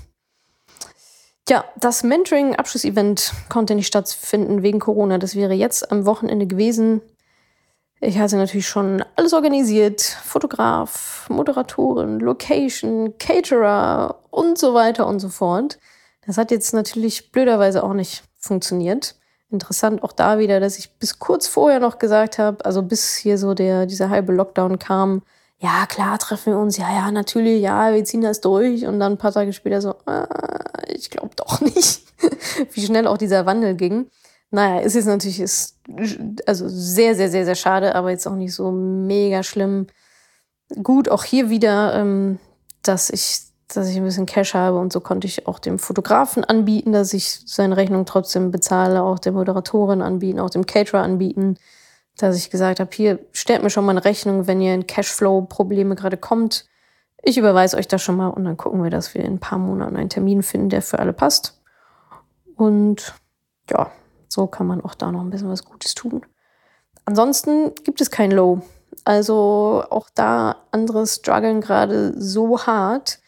Ja, das Mentoring-Abschlussevent konnte nicht stattfinden wegen Corona. Das wäre jetzt am Wochenende gewesen. Ich hatte natürlich schon alles organisiert. Fotograf, Moderatorin, Location, Caterer und so weiter und so fort. Das hat jetzt natürlich blöderweise auch nicht funktioniert. Interessant auch da wieder, dass ich bis kurz vorher noch gesagt habe, also bis hier so der dieser halbe Lockdown kam, ja klar, treffen wir uns, ja, ja, natürlich, ja, wir ziehen das durch. Und dann ein paar Tage später so, ah, ich glaube doch nicht, wie schnell auch dieser Wandel ging. Naja, ist jetzt natürlich ist, also sehr, sehr, sehr, sehr schade, aber jetzt auch nicht so mega schlimm. Gut, auch hier wieder, ähm, dass ich, dass ich ein bisschen Cash habe und so konnte ich auch dem Fotografen anbieten, dass ich seine Rechnung trotzdem bezahle, auch der Moderatorin anbieten, auch dem Caterer anbieten, dass ich gesagt habe, hier, stellt mir schon mal eine Rechnung, wenn ihr in Cashflow-Probleme gerade kommt. Ich überweise euch das schon mal und dann gucken wir, dass wir in ein paar Monaten einen Termin finden, der für alle passt. Und ja, so kann man auch da noch ein bisschen was Gutes tun. Ansonsten gibt es kein Low. Also auch da andere strugglen gerade so hart.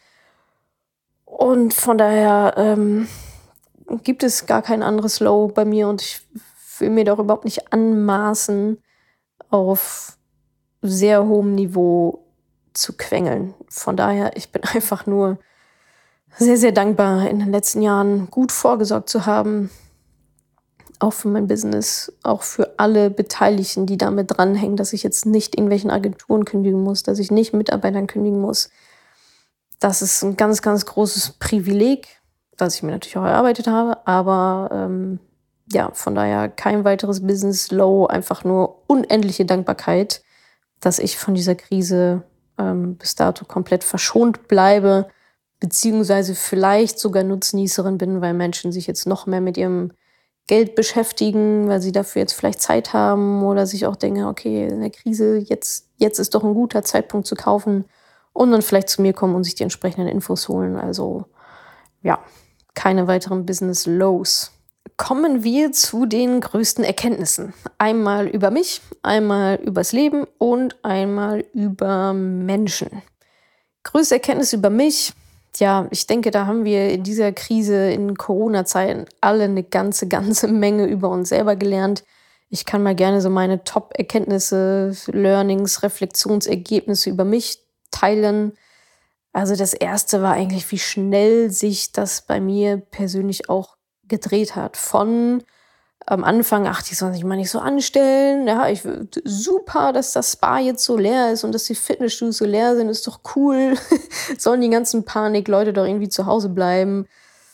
Und von daher ähm, gibt es gar kein anderes Low bei mir und ich will mir doch überhaupt nicht anmaßen, auf sehr hohem Niveau zu quengeln. Von daher, ich bin einfach nur sehr, sehr dankbar, in den letzten Jahren gut vorgesorgt zu haben. Auch für mein Business, auch für alle Beteiligten, die damit dranhängen, dass ich jetzt nicht irgendwelchen Agenturen kündigen muss, dass ich nicht Mitarbeitern kündigen muss. Das ist ein ganz, ganz großes Privileg, das ich mir natürlich auch erarbeitet habe, aber ähm, ja, von daher kein weiteres Business Low, einfach nur unendliche Dankbarkeit, dass ich von dieser Krise ähm, bis dato komplett verschont bleibe, beziehungsweise vielleicht sogar Nutznießerin bin, weil Menschen sich jetzt noch mehr mit ihrem Geld beschäftigen, weil sie dafür jetzt vielleicht Zeit haben oder sich auch denken, okay, in der Krise, jetzt, jetzt ist doch ein guter Zeitpunkt zu kaufen und dann vielleicht zu mir kommen und sich die entsprechenden Infos holen. Also ja, keine weiteren Business Lows. Kommen wir zu den größten Erkenntnissen. Einmal über mich, einmal übers Leben und einmal über Menschen. Größte Erkenntnis über mich. Ja, ich denke, da haben wir in dieser Krise, in Corona-Zeiten alle eine ganze, ganze Menge über uns selber gelernt. Ich kann mal gerne so meine Top-Erkenntnisse, Learnings, Reflexionsergebnisse über mich teilen. Also das erste war eigentlich, wie schnell sich das bei mir persönlich auch gedreht hat. Von am Anfang, ach, die sollen sich mal nicht so anstellen. Ja, ich super, dass das Spa jetzt so leer ist und dass die Fitnessstudios so leer sind, ist doch cool. Sollen die ganzen Panikleute doch irgendwie zu Hause bleiben.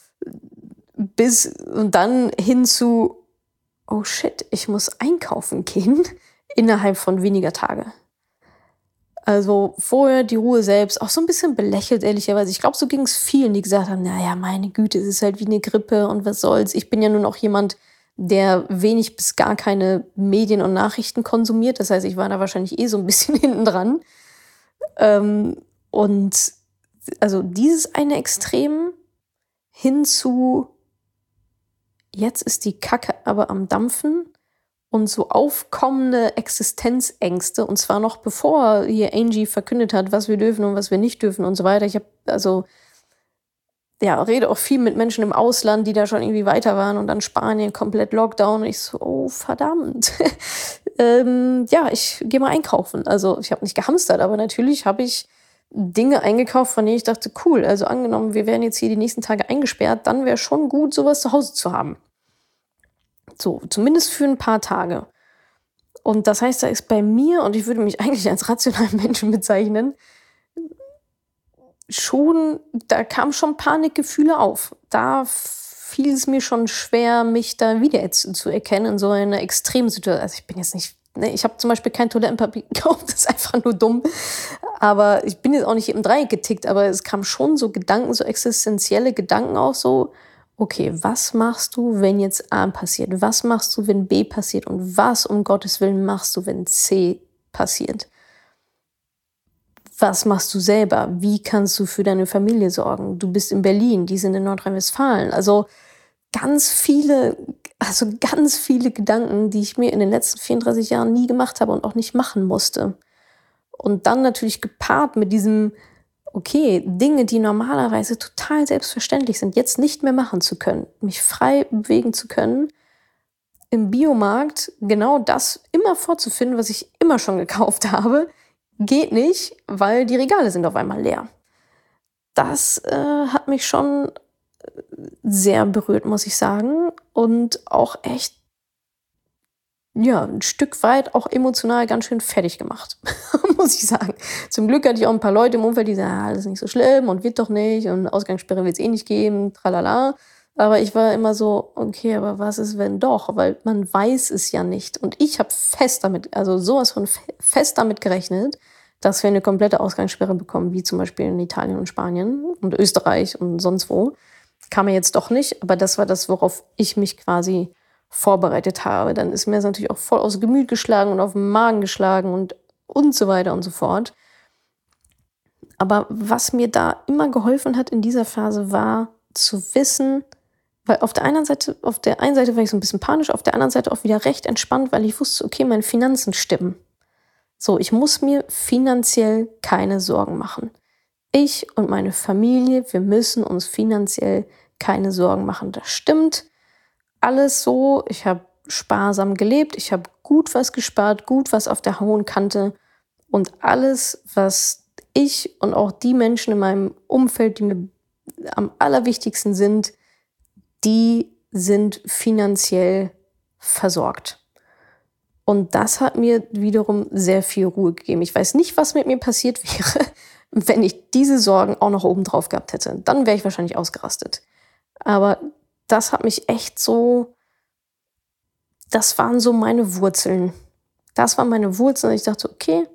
Bis und dann hin zu, oh shit, ich muss einkaufen gehen innerhalb von weniger Tage. Also vorher die Ruhe selbst, auch so ein bisschen belächelt, ehrlicherweise. Ich glaube, so ging es vielen, die gesagt haben, naja, meine Güte, es ist halt wie eine Grippe und was soll's. Ich bin ja nun auch jemand, der wenig bis gar keine Medien und Nachrichten konsumiert. Das heißt, ich war da wahrscheinlich eh so ein bisschen hinten dran. Ähm, und also dieses eine Extrem hin zu, jetzt ist die Kacke aber am Dampfen. Und so aufkommende Existenzängste, und zwar noch bevor hier Angie verkündet hat, was wir dürfen und was wir nicht dürfen und so weiter. Ich habe also, ja, rede auch viel mit Menschen im Ausland, die da schon irgendwie weiter waren und dann Spanien komplett Lockdown. Und ich so, oh verdammt. ähm, ja, ich gehe mal einkaufen. Also ich habe nicht gehamstert, aber natürlich habe ich Dinge eingekauft, von denen ich dachte, cool, also angenommen, wir wären jetzt hier die nächsten Tage eingesperrt, dann wäre schon gut, sowas zu Hause zu haben. So, zumindest für ein paar Tage. Und das heißt, da ist bei mir, und ich würde mich eigentlich als rationalen Menschen bezeichnen, schon, da kamen schon Panikgefühle auf. Da fiel es mir schon schwer, mich da wieder jetzt zu erkennen in so einer Extremsituation. Also ich bin jetzt nicht, ne, ich habe zum Beispiel kein Toilettenpapier gekauft, das ist einfach nur dumm. Aber ich bin jetzt auch nicht im Dreieck getickt, aber es kamen schon so Gedanken, so existenzielle Gedanken auch so, okay, was machst du, wenn jetzt A passiert? Was machst du, wenn B passiert? Und was um Gottes Willen machst du, wenn C passiert? Was machst du selber? Wie kannst du für deine Familie sorgen? Du bist in Berlin, die sind in Nordrhein-Westfalen. Also ganz viele, also ganz viele Gedanken, die ich mir in den letzten vierunddreißig Jahren nie gemacht habe und auch nicht machen musste. Und dann natürlich gepaart mit diesem, okay, Dinge, die normalerweise total selbstverständlich sind, jetzt nicht mehr machen zu können, mich frei bewegen zu können, im Biomarkt genau das immer vorzufinden, was ich immer schon gekauft habe, geht nicht, weil die Regale sind auf einmal leer. Das äh, hat mich schon sehr berührt, muss ich sagen. Und auch echt, ja, ein Stück weit auch emotional ganz schön fertig gemacht, muss ich sagen. Zum Glück hatte ich auch ein paar Leute im Umfeld, die sagen, ah, das ist nicht so schlimm und wird doch nicht und Ausgangssperre wird es eh nicht geben, tralala. Aber ich war immer so, okay, aber was ist, wenn doch? Weil man weiß es ja nicht. Und ich habe fest damit, also sowas von fest damit gerechnet, dass wir eine komplette Ausgangssperre bekommen, wie zum Beispiel in Italien und Spanien und Österreich und sonst wo. Kam mir jetzt doch nicht, aber das war das, worauf ich mich quasi vorbereitet habe. Dann ist mir das natürlich auch voll aus Gemüt geschlagen und auf den Magen geschlagen und und so weiter und so fort. Aber was mir da immer geholfen hat in dieser Phase, war zu wissen, weil auf der einen Seite, auf der einen Seite war ich so ein bisschen panisch, auf der anderen Seite auch wieder recht entspannt, weil ich wusste, okay, meine Finanzen stimmen. So, ich muss mir finanziell keine Sorgen machen. Ich und meine Familie, wir müssen uns finanziell keine Sorgen machen. Das stimmt. Alles so. Ich habe sparsam gelebt. Ich habe gut was gespart, gut was auf der hohen Kante. Und alles, was ich und auch die Menschen in meinem Umfeld, die mir am allerwichtigsten sind, die sind finanziell versorgt. Und das hat mir wiederum sehr viel Ruhe gegeben. Ich weiß nicht, was mit mir passiert wäre, wenn ich diese Sorgen auch noch oben drauf gehabt hätte. Dann wäre ich wahrscheinlich ausgerastet. Aber das hat mich echt so, das waren so meine Wurzeln. Das waren meine Wurzeln. Ich dachte, okay,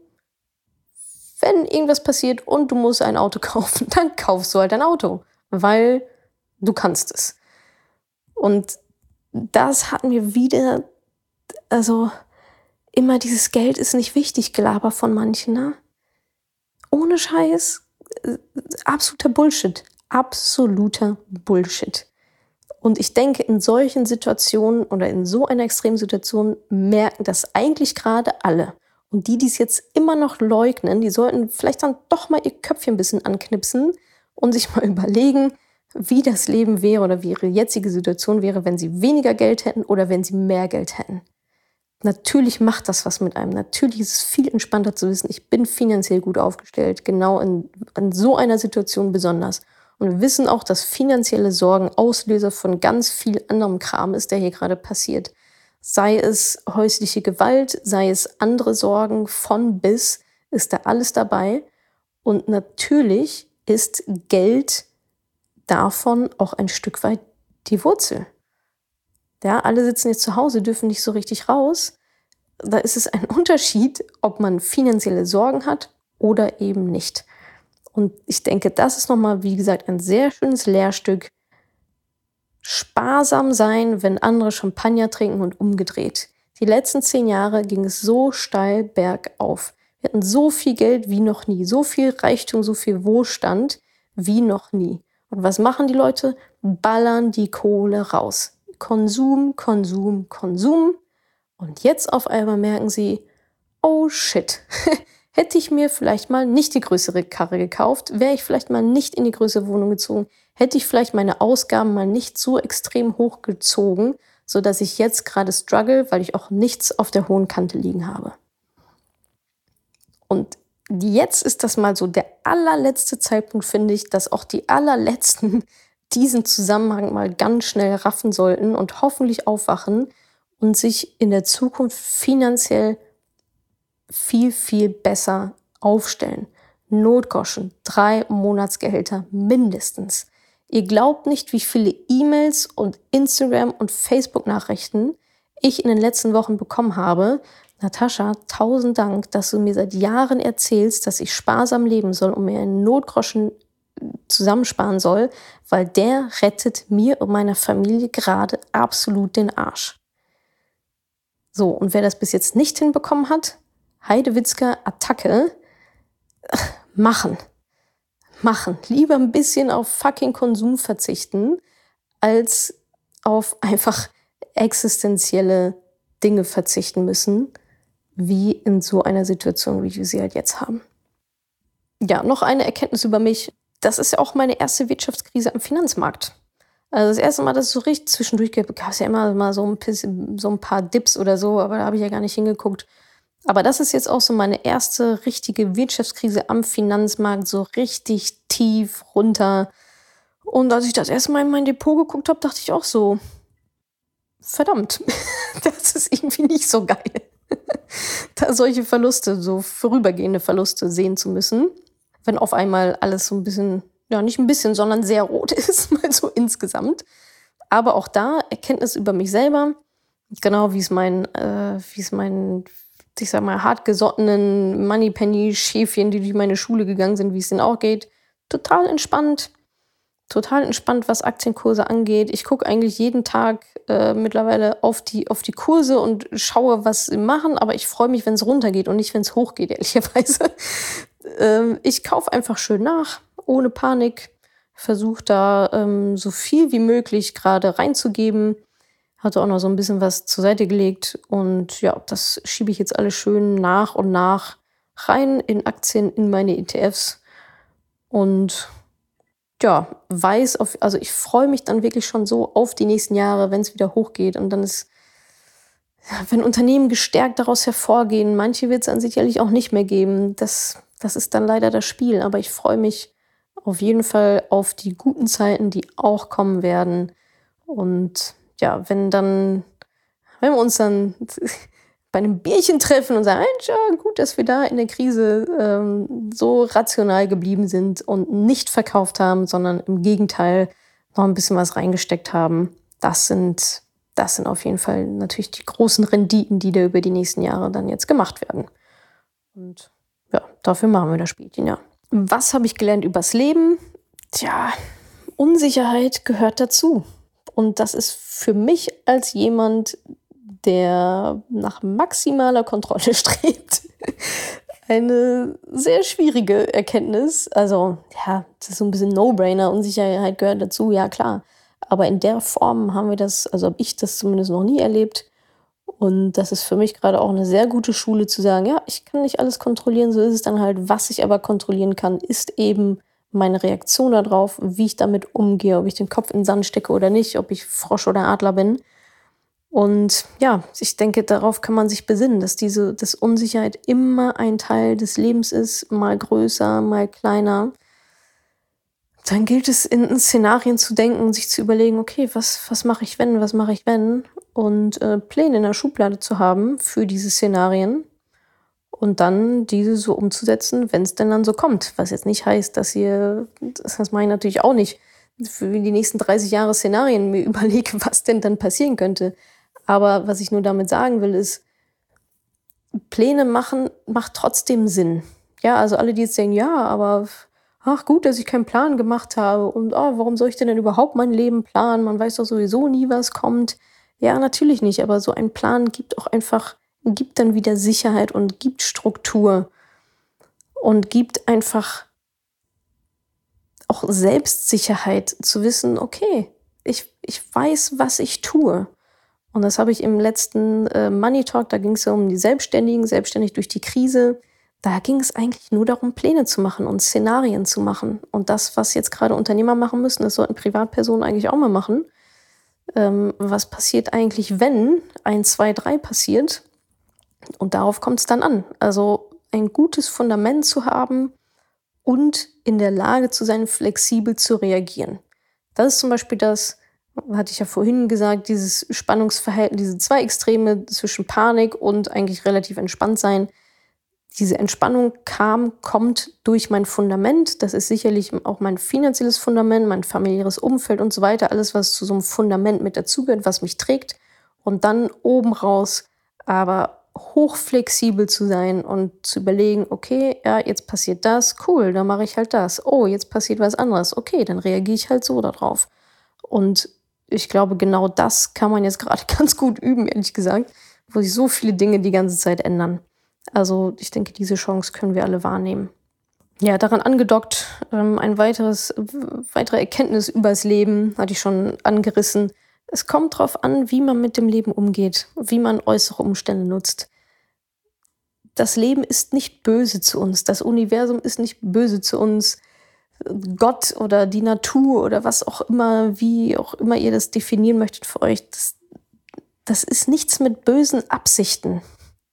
wenn irgendwas passiert und du musst ein Auto kaufen, dann kaufst du halt ein Auto, weil du kannst es. Und das hat mir wieder, also immer dieses Geld ist nicht wichtig, Gelaber von manchen, ne? Ohne Scheiß, äh, absoluter Bullshit. Absoluter Bullshit. Und ich denke, in solchen Situationen oder in so einer extremen Situation merken das eigentlich gerade alle. Und die, die es jetzt immer noch leugnen, die sollten vielleicht dann doch mal ihr Köpfchen ein bisschen anknipsen und sich mal überlegen, wie das Leben wäre oder wie ihre jetzige Situation wäre, wenn sie weniger Geld hätten oder wenn sie mehr Geld hätten. Natürlich macht das was mit einem. Natürlich ist es viel entspannter zu wissen, ich bin finanziell gut aufgestellt, genau in, in so einer Situation besonders. Und wir wissen auch, dass finanzielle Sorgen Auslöser von ganz viel anderem Kram ist, der hier gerade passiert. Sei es häusliche Gewalt, sei es andere Sorgen, von bis, ist da alles dabei. Und natürlich ist Geld davon auch ein Stück weit die Wurzel. Ja, alle sitzen jetzt zu Hause, dürfen nicht so richtig raus. Da ist es ein Unterschied, ob man finanzielle Sorgen hat oder eben nicht. Und ich denke, das ist nochmal, wie gesagt, ein sehr schönes Lehrstück. Sparsam sein, wenn andere Champagner trinken und umgedreht. Die letzten zehn Jahre ging es so steil bergauf. Wir hatten so viel Geld wie noch nie, so viel Reichtum, so viel Wohlstand wie noch nie. Und was machen die Leute? Ballern die Kohle raus. Konsum, Konsum, Konsum. Und jetzt auf einmal merken sie, oh shit, hätte ich mir vielleicht mal nicht die größere Karre gekauft, wäre ich vielleicht mal nicht in die größere Wohnung gezogen, hätte ich vielleicht meine Ausgaben mal nicht so extrem hochgezogen, sodass ich jetzt gerade struggle, weil ich auch nichts auf der hohen Kante liegen habe. Und jetzt ist das mal so der allerletzte Zeitpunkt, finde ich, dass auch die allerletzten diesen Zusammenhang mal ganz schnell raffen sollten und hoffentlich aufwachen und sich in der Zukunft finanziell viel, viel besser aufstellen. Notgroschen, drei Monatsgehälter mindestens. Ihr glaubt nicht, wie viele E-Mails und Instagram- und Facebook-Nachrichten ich in den letzten Wochen bekommen habe. Natascha, tausend Dank, dass du mir seit Jahren erzählst, dass ich sparsam leben soll und mir einen Notgroschen zusammensparen soll, weil der rettet mir und meiner Familie gerade absolut den Arsch. So, und wer das bis jetzt nicht hinbekommen hat, Heidewitzka, Attacke, machen. Machen. Lieber ein bisschen auf fucking Konsum verzichten, als auf einfach existenzielle Dinge verzichten müssen, wie in so einer Situation, wie wir sie halt jetzt haben. Ja, noch eine Erkenntnis über mich. Das ist ja auch meine erste Wirtschaftskrise am Finanzmarkt. Also das erste Mal, dass es so richtig zwischendurch gab, gab es ja immer mal so ein, bisschen, so ein paar Dips oder so, aber da habe ich ja gar nicht hingeguckt. Aber das ist jetzt auch so meine erste richtige Wirtschaftskrise am Finanzmarkt, so richtig tief runter. Und als ich das erste Mal in mein Depot geguckt habe, dachte ich auch so, verdammt, das ist irgendwie nicht so geil, da solche Verluste, so vorübergehende Verluste sehen zu müssen, wenn auf einmal alles so ein bisschen, ja nicht ein bisschen, sondern sehr rot ist, mal so insgesamt. Aber auch da Erkenntnis über mich selber, genau wie es mein, äh, wie es mein, ich sag mal, hartgesottenen Moneypenny-Schäfchen, die durch meine Schule gegangen sind, wie es denen auch geht, total entspannt. Total entspannt, was Aktienkurse angeht. Ich gucke eigentlich jeden Tag äh, mittlerweile auf die, auf die Kurse und schaue, was sie machen, aber ich freue mich, wenn es runtergeht und nicht, wenn es hochgeht, ehrlicherweise. ähm, ich kaufe einfach schön nach, ohne Panik, versuche da ähm, so viel wie möglich gerade reinzugeben. Hatte auch noch so ein bisschen was zur Seite gelegt und ja, das schiebe ich jetzt alles schön nach und nach rein in Aktien, in meine E T Fs und ja, weiß, auf, also ich freue mich dann wirklich schon so auf die nächsten Jahre, wenn es wieder hochgeht. Und dann ist, wenn Unternehmen gestärkt daraus hervorgehen, manche wird es dann sicherlich auch nicht mehr geben. Das, das ist dann leider das Spiel. Aber ich freue mich auf jeden Fall auf die guten Zeiten, die auch kommen werden. Und ja, wenn dann, wenn wir uns dann bei einem Bierchen treffen und sagen, Mensch, ja, gut, dass wir da in der Krise ähm, so rational geblieben sind und nicht verkauft haben, sondern im Gegenteil noch ein bisschen was reingesteckt haben. Das sind, das sind auf jeden Fall natürlich die großen Renditen, die da über die nächsten Jahre dann jetzt gemacht werden. Und ja, dafür machen wir das Spielchen, ja. Was habe ich gelernt übers Leben? Tja, Unsicherheit gehört dazu. Und das ist für mich als jemand, der nach maximaler Kontrolle strebt, eine sehr schwierige Erkenntnis. Also, ja, das ist so ein bisschen No-Brainer. Unsicherheit gehört dazu, ja klar. Aber in der Form haben wir das, also habe ich das zumindest noch nie erlebt. Und das ist für mich gerade auch eine sehr gute Schule zu sagen, ja, ich kann nicht alles kontrollieren, so ist es dann halt. Was ich aber kontrollieren kann, ist eben meine Reaktion darauf, wie ich damit umgehe, ob ich den Kopf in den Sand stecke oder nicht, ob ich Frosch oder Adler bin. Und ja, ich denke, darauf kann man sich besinnen, dass diese dass Unsicherheit immer ein Teil des Lebens ist, mal größer, mal kleiner. Dann gilt es, in Szenarien zu denken und sich zu überlegen, okay, was, was mache ich, wenn, was mache ich, wenn? Und äh, Pläne in der Schublade zu haben für diese Szenarien und dann diese so umzusetzen, wenn es denn dann so kommt. Was jetzt nicht heißt, dass ihr, das mache ich natürlich auch nicht, für die nächsten dreißig Jahre Szenarien mir überlege, was denn dann passieren könnte. Aber was ich nur damit sagen will, ist, Pläne machen macht trotzdem Sinn. Ja, also alle, die jetzt denken, ja, aber ach gut, dass ich keinen Plan gemacht habe und oh, warum soll ich denn, denn überhaupt mein Leben planen? Man weiß doch sowieso nie, was kommt. Ja, natürlich nicht, aber so ein Plan gibt auch einfach, gibt dann wieder Sicherheit und gibt Struktur und gibt einfach auch Selbstsicherheit zu wissen, okay, ich, ich weiß, was ich tue. Und das habe ich im letzten äh, Money Talk, da ging es ja um die Selbstständigen, selbstständig durch die Krise. Da ging es eigentlich nur darum, Pläne zu machen und Szenarien zu machen. Und das, was jetzt gerade Unternehmer machen müssen, das sollten Privatpersonen eigentlich auch mal machen. Ähm, was passiert eigentlich, wenn ein, zwei, drei passiert? Und darauf kommt es dann an. Also ein gutes Fundament zu haben und in der Lage zu sein, flexibel zu reagieren. Das ist zum Beispiel das, hatte ich ja vorhin gesagt, dieses Spannungsverhältnis, diese zwei Extreme zwischen Panik und eigentlich relativ entspannt sein. Diese Entspannung kam, kommt durch mein Fundament. Das ist sicherlich auch mein finanzielles Fundament, mein familiäres Umfeld und so weiter. Alles, was zu so einem Fundament mit dazugehört, was mich trägt. Und dann oben raus, aber hochflexibel zu sein und zu überlegen, okay, ja, jetzt passiert das, cool, dann mache ich halt das. Oh, jetzt passiert was anderes, okay, dann reagiere ich halt so darauf. Und ich glaube, genau das kann man jetzt gerade ganz gut üben, ehrlich gesagt, wo sich so viele Dinge die ganze Zeit ändern. Also ich denke, diese Chance können wir alle wahrnehmen. Ja, daran angedockt, ähm, ein weiteres, weitere Erkenntnis übers Leben, hatte ich schon angerissen. Es kommt darauf an, wie man mit dem Leben umgeht, wie man äußere Umstände nutzt. Das Leben ist nicht böse zu uns, das Universum ist nicht böse zu uns. Gott oder die Natur oder was auch immer, wie auch immer ihr das definieren möchtet für euch, das, das ist nichts mit bösen Absichten.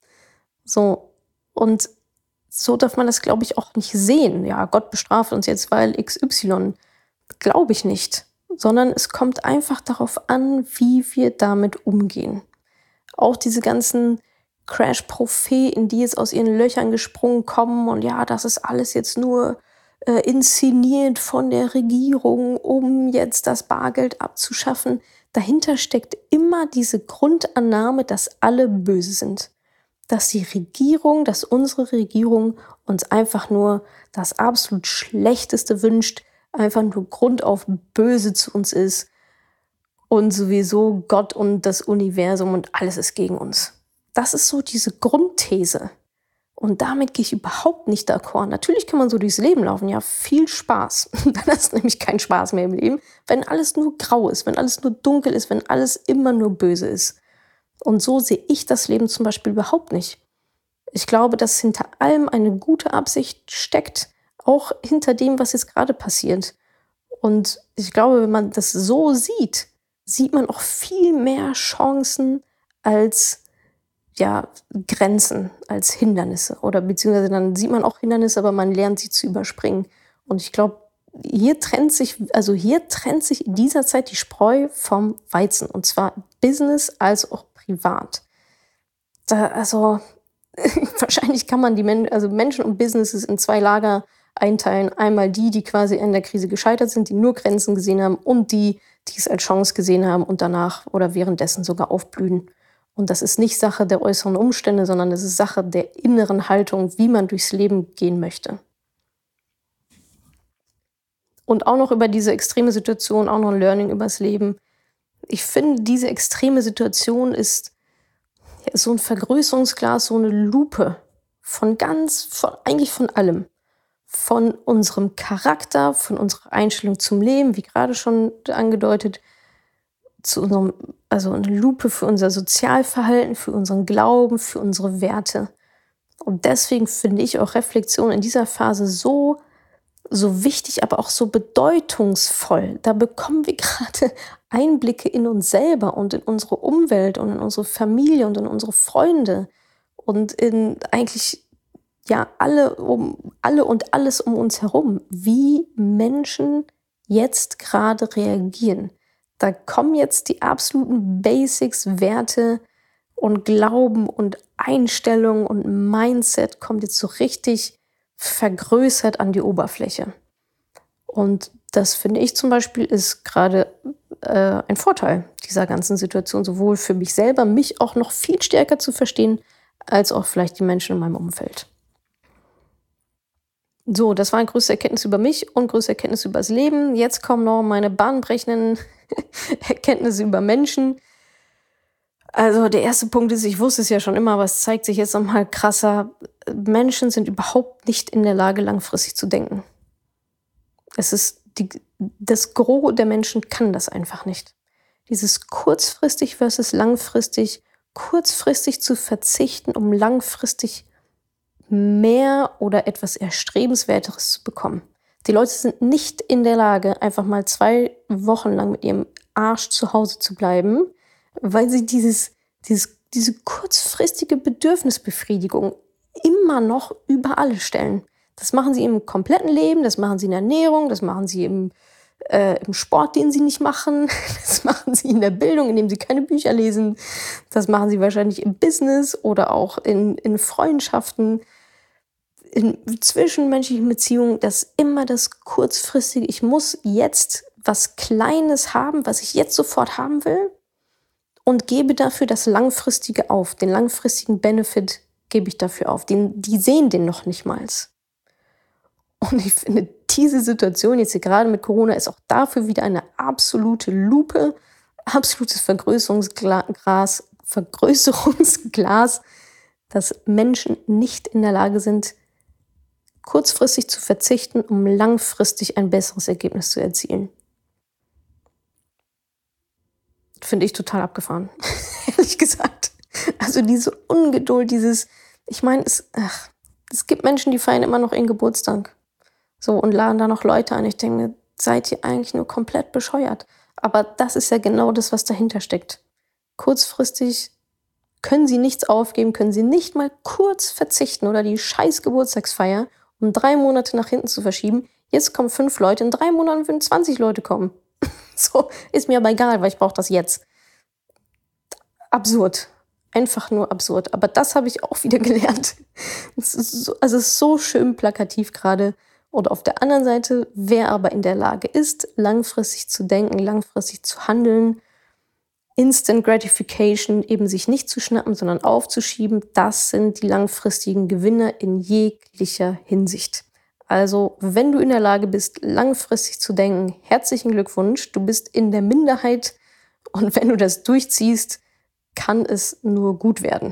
So, und so darf man das, glaube ich, auch nicht sehen. Ja, Gott bestraft uns jetzt, weil X Y. Glaube ich nicht. Sondern es kommt einfach darauf an, wie wir damit umgehen. Auch diese ganzen Crash-Propheten, die jetzt aus ihren Löchern gesprungen kommen und ja, das ist alles jetzt nur äh, inszeniert von der Regierung, um jetzt das Bargeld abzuschaffen. Dahinter steckt immer diese Grundannahme, dass alle böse sind. Dass die Regierung, dass unsere Regierung uns einfach nur das absolut Schlechteste wünscht, einfach nur grundauf böse zu uns ist und sowieso Gott und das Universum und alles ist gegen uns. Das ist so diese Grundthese. Und damit gehe ich überhaupt nicht d'accord. Natürlich kann man so durchs Leben laufen, ja, viel Spaß. Dann ist nämlich kein Spaß mehr im Leben, wenn alles nur grau ist, wenn alles nur dunkel ist, wenn alles immer nur böse ist. Und so sehe ich das Leben zum Beispiel überhaupt nicht. Ich glaube, dass hinter allem eine gute Absicht steckt, auch hinter dem, was jetzt gerade passiert. Und ich glaube, wenn man das so sieht, sieht man auch viel mehr Chancen als ja, Grenzen, als Hindernisse. Oder beziehungsweise dann sieht man auch Hindernisse, aber man lernt sie zu überspringen. Und ich glaube, hier trennt sich, also hier trennt sich in dieser Zeit die Spreu vom Weizen. Und zwar Business als auch privat. Da, also wahrscheinlich kann man die Men- also Menschen und Businesses in zwei Lager einteilen. Einmal die, die quasi in der Krise gescheitert sind, die nur Grenzen gesehen haben, und die, die es als Chance gesehen haben und danach oder währenddessen sogar aufblühen. Und das ist nicht Sache der äußeren Umstände, sondern es ist Sache der inneren Haltung, wie man durchs Leben gehen möchte. Und auch noch über diese extreme Situation, auch noch ein Learning übers Leben. Ich finde, diese extreme Situation ist ja, so ein Vergrößerungsglas, so eine Lupe von ganz, von, eigentlich von allem. Von unserem Charakter, von unserer Einstellung zum Leben, wie gerade schon angedeutet, zu unserem, also eine Lupe für unser Sozialverhalten, für unseren Glauben, für unsere Werte. Und deswegen finde ich auch Reflexion in dieser Phase so, so wichtig, aber auch so bedeutungsvoll. Da bekommen wir gerade Einblicke in uns selber und in unsere Umwelt und in unsere Familie und in unsere Freunde und in eigentlich ja alle um alle und alles um uns herum, wie Menschen jetzt gerade reagieren. Da kommen jetzt die absoluten Basics, Werte und Glauben und Einstellungen und Mindset kommt jetzt so richtig vergrößert an die Oberfläche. Und das finde ich zum Beispiel ist gerade äh, ein Vorteil dieser ganzen Situation, sowohl für mich selber, mich auch noch viel stärker zu verstehen, als auch vielleicht die Menschen in meinem Umfeld. So, das war eine größte Erkenntnis über mich und größte Erkenntnis über das Leben. Jetzt kommen noch meine bahnbrechenden Erkenntnisse über Menschen. Also der erste Punkt ist, ich wusste es ja schon immer, aber es zeigt sich jetzt nochmal krasser. Menschen sind überhaupt nicht in der Lage, langfristig zu denken. Es ist die, das Gros der Menschen kann das einfach nicht. Dieses kurzfristig versus langfristig, kurzfristig zu verzichten, um langfristig mehr oder etwas Erstrebenswerteres zu bekommen. Die Leute sind nicht in der Lage, einfach mal zwei Wochen lang mit ihrem Arsch zu Hause zu bleiben, weil sie dieses, dieses, diese kurzfristige Bedürfnisbefriedigung immer noch über alles stellen. Das machen sie im kompletten Leben, das machen sie in der Ernährung, das machen sie im, äh, im Sport, den sie nicht machen, das machen sie in der Bildung, indem sie keine Bücher lesen, das machen sie wahrscheinlich im Business oder auch in, in Freundschaften, in zwischenmenschlichen Beziehungen, dass immer das kurzfristige, ich muss jetzt was Kleines haben, was ich jetzt sofort haben will, und gebe dafür das Langfristige auf. Den langfristigen Benefit gebe ich dafür auf. Den, die sehen den noch nicht mal. Und ich finde, diese Situation jetzt hier gerade mit Corona ist auch dafür wieder eine absolute Lupe, absolutes Vergrößerungsglas, Vergrößerungsglas, dass Menschen nicht in der Lage sind, kurzfristig zu verzichten, um langfristig ein besseres Ergebnis zu erzielen. Finde ich total abgefahren, ehrlich gesagt. Also diese Ungeduld, dieses, ich meine, es, ach, es gibt Menschen, die feiern immer noch ihren Geburtstag. So, und laden da noch Leute ein. Ich denke mir, seid ihr eigentlich nur komplett bescheuert? Aber das ist ja genau das, was dahinter steckt. Kurzfristig können sie nichts aufgeben, können sie nicht mal kurz verzichten oder die scheiß Geburtstagsfeier um drei Monate nach hinten zu verschieben. Jetzt kommen fünf Leute, in drei Monaten würden zwanzig Leute kommen. So, ist mir aber egal, weil ich brauche das jetzt. Absurd. Einfach nur absurd. Aber das habe ich auch wieder gelernt. Es ist so, also es ist so schön plakativ gerade. Und auf der anderen Seite, wer aber in der Lage ist, langfristig zu denken, langfristig zu handeln, Instant Gratification eben sich nicht zu schnappen, sondern aufzuschieben, das sind die langfristigen Gewinner in jeglicher Hinsicht. Also, wenn du in der Lage bist, langfristig zu denken, herzlichen Glückwunsch, du bist in der Minderheit und wenn du das durchziehst, kann es nur gut werden.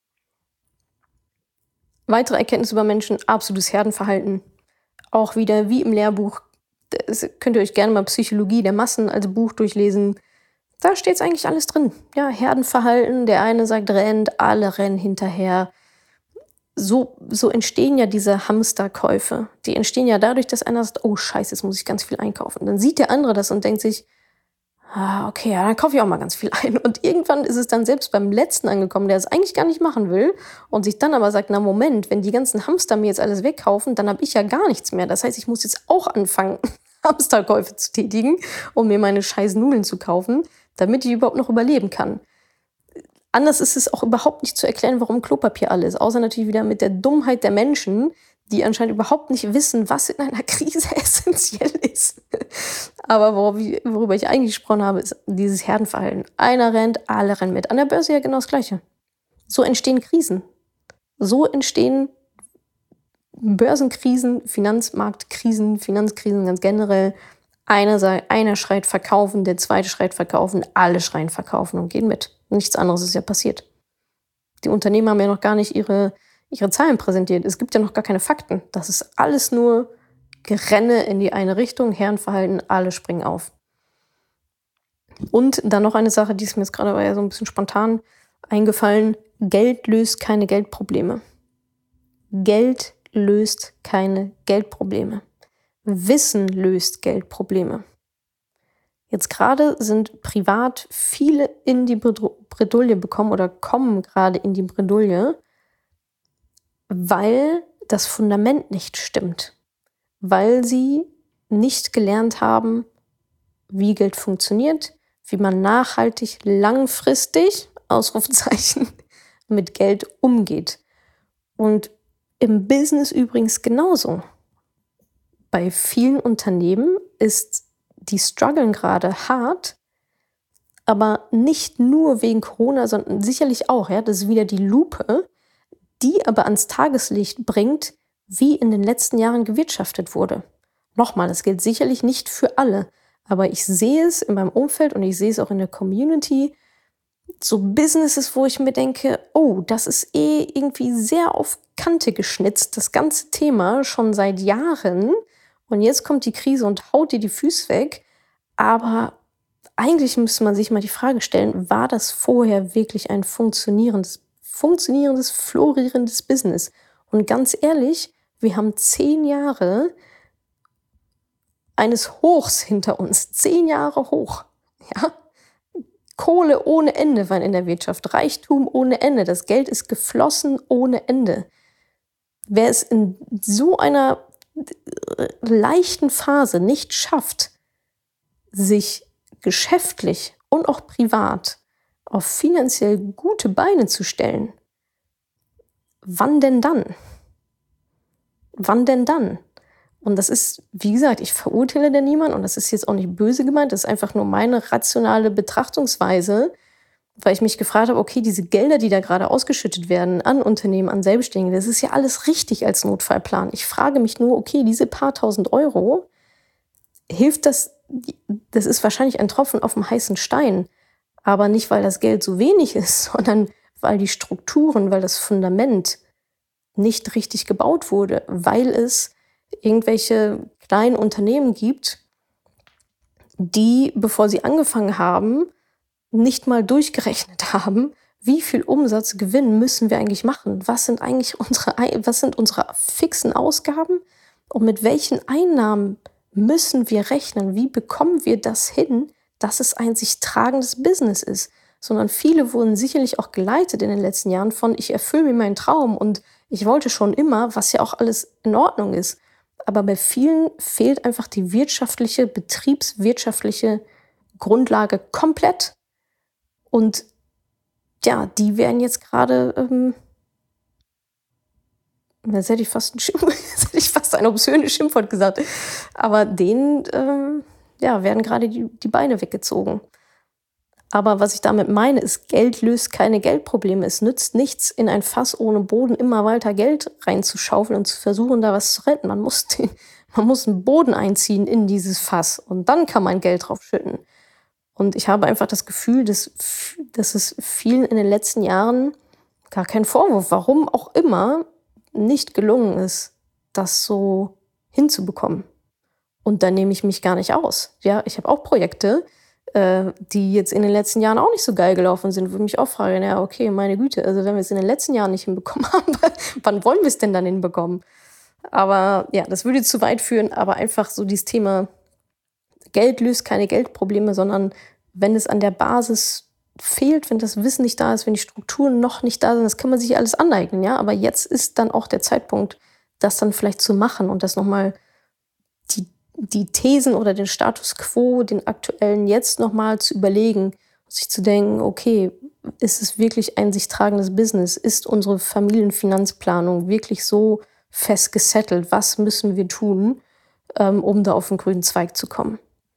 Weitere Erkenntnisse über Menschen, absolutes Herdenverhalten. Auch wieder wie im Lehrbuch, das könnt ihr euch gerne mal Psychologie der Massen als Buch durchlesen. Da steht es eigentlich alles drin. Ja, Herdenverhalten, der eine sagt rennt, alle rennen hinterher. So, so entstehen ja diese Hamsterkäufe. Die entstehen ja dadurch, dass einer sagt, oh scheiße, jetzt muss ich ganz viel einkaufen. Dann sieht der andere das und denkt sich, ah, okay, ja, dann kaufe ich auch mal ganz viel ein. Und irgendwann ist es dann selbst beim Letzten angekommen, der es eigentlich gar nicht machen will und sich dann aber sagt, na Moment, wenn die ganzen Hamster mir jetzt alles wegkaufen, dann habe ich ja gar nichts mehr. Das heißt, ich muss jetzt auch anfangen, Hamsterkäufe zu tätigen, um mir meine scheiß Nudeln zu kaufen, damit ich überhaupt noch überleben kann. Anders ist es auch überhaupt nicht zu erklären, warum Klopapier alle ist, außer natürlich wieder mit der Dummheit der Menschen, die anscheinend überhaupt nicht wissen, was in einer Krise essentiell ist. Aber worüber ich eigentlich gesprochen habe, ist dieses Herdenverhalten. Einer rennt, alle rennen mit. An der Börse ja genau das Gleiche. So entstehen Krisen. So entstehen Börsenkrisen, Finanzmarktkrisen, Finanzkrisen ganz generell. Einer, sagt, einer schreit verkaufen, der zweite schreit verkaufen, alle schreien verkaufen und gehen mit. Nichts anderes ist ja passiert. Die Unternehmen haben ja noch gar nicht ihre, ihre Zahlen präsentiert. Es gibt ja noch gar keine Fakten. Das ist alles nur Gerenne in die eine Richtung, Herrenverhalten, alle springen auf. Und dann noch eine Sache, die ist mir jetzt gerade aber ja so ein bisschen spontan eingefallen. Geld löst keine Geldprobleme. Geld löst keine Geldprobleme. Wissen löst Geldprobleme. Jetzt gerade sind privat viele in die Bredouille bekommen oder kommen gerade in die Bredouille, weil das Fundament nicht stimmt. Weil sie nicht gelernt haben, wie Geld funktioniert, wie man nachhaltig, langfristig, Ausrufezeichen, mit Geld umgeht. Und im Business übrigens genauso. Bei vielen Unternehmen ist die strugglen gerade hart, aber nicht nur wegen Corona, sondern sicherlich auch, ja, das ist wieder die Lupe, die aber ans Tageslicht bringt, wie in den letzten Jahren gewirtschaftet wurde. Nochmal, das gilt sicherlich nicht für alle, aber ich sehe es in meinem Umfeld und ich sehe es auch in der Community, so Businesses, wo ich mir denke, oh, das ist eh irgendwie sehr auf Kante geschnitzt, das ganze Thema schon seit Jahren. Und jetzt kommt die Krise und haut dir die Füße weg. Aber eigentlich müsste man sich mal die Frage stellen, war das vorher wirklich ein funktionierendes, funktionierendes, florierendes Business? Und ganz ehrlich, wir haben zehn Jahre eines Hochs hinter uns. Zehn Jahre hoch. Ja? Kohle ohne Ende war in der Wirtschaft. Reichtum ohne Ende. Das Geld ist geflossen ohne Ende. Wer es in so einer leichten Phase nicht schafft, sich geschäftlich und auch privat auf finanziell gute Beine zu stellen, wann denn dann? Wann denn dann? Und das ist, wie gesagt, ich verurteile da niemanden und das ist jetzt auch nicht böse gemeint, das ist einfach nur meine rationale Betrachtungsweise, weil ich mich gefragt habe, okay, diese Gelder, die da gerade ausgeschüttet werden an Unternehmen, an Selbstständige, das ist ja alles richtig als Notfallplan. Ich frage mich nur, okay, diese paar tausend Euro, hilft das, das ist wahrscheinlich ein Tropfen auf dem heißen Stein, aber nicht, weil das Geld so wenig ist, sondern weil die Strukturen, weil das Fundament nicht richtig gebaut wurde, weil es irgendwelche kleinen Unternehmen gibt, die, bevor sie angefangen haben, nicht mal durchgerechnet haben, wie viel Umsatz, Gewinn müssen wir eigentlich machen? Was sind eigentlich unsere, was sind unsere fixen Ausgaben? Und mit welchen Einnahmen müssen wir rechnen? Wie bekommen wir das hin, dass es ein sich tragendes Business ist? Sondern viele wurden sicherlich auch geleitet in den letzten Jahren von, ich erfülle mir meinen Traum und ich wollte schon immer, was ja auch alles in Ordnung ist. Aber bei vielen fehlt einfach die wirtschaftliche, betriebswirtschaftliche Grundlage komplett. Und ja, die werden jetzt gerade, ähm, jetzt hätte ich fast ein Schimpf, jetzt hätte ich fast ein obszönes Schimpfwort gesagt, aber denen ähm, ja, werden gerade die, die Beine weggezogen. Aber was ich damit meine, ist, Geld löst keine Geldprobleme. Es nützt nichts, in ein Fass ohne Boden immer weiter Geld reinzuschaufeln und zu versuchen, da was zu retten. Man muss, den, man muss einen Boden einziehen in dieses Fass und dann kann man Geld drauf schütten. Und ich habe einfach das Gefühl, dass, dass es vielen in den letzten Jahren, gar kein Vorwurf, warum auch immer, nicht gelungen ist, das so hinzubekommen. Und da nehme ich mich gar nicht aus. Ja, ich habe auch Projekte, äh, die jetzt in den letzten Jahren auch nicht so geil gelaufen sind, wo ich mich auch frage, ja, okay, meine Güte, also wenn wir es in den letzten Jahren nicht hinbekommen haben, wann wollen wir es denn dann hinbekommen? Aber ja, das würde zu weit führen, aber einfach so dieses Thema, Geld löst keine Geldprobleme, sondern wenn es an der Basis fehlt, wenn das Wissen nicht da ist, wenn die Strukturen noch nicht da sind, das kann man sich alles aneignen, ja. Aber jetzt ist dann auch der Zeitpunkt, das dann vielleicht zu machen und das nochmal die, die Thesen oder den Status quo, den aktuellen jetzt nochmal zu überlegen, sich zu denken, okay, ist es wirklich ein sich tragendes Business? Ist unsere Familienfinanzplanung wirklich so fest gesettelt? Was müssen wir tun, ähm, um da auf den grünen Zweig zu kommen?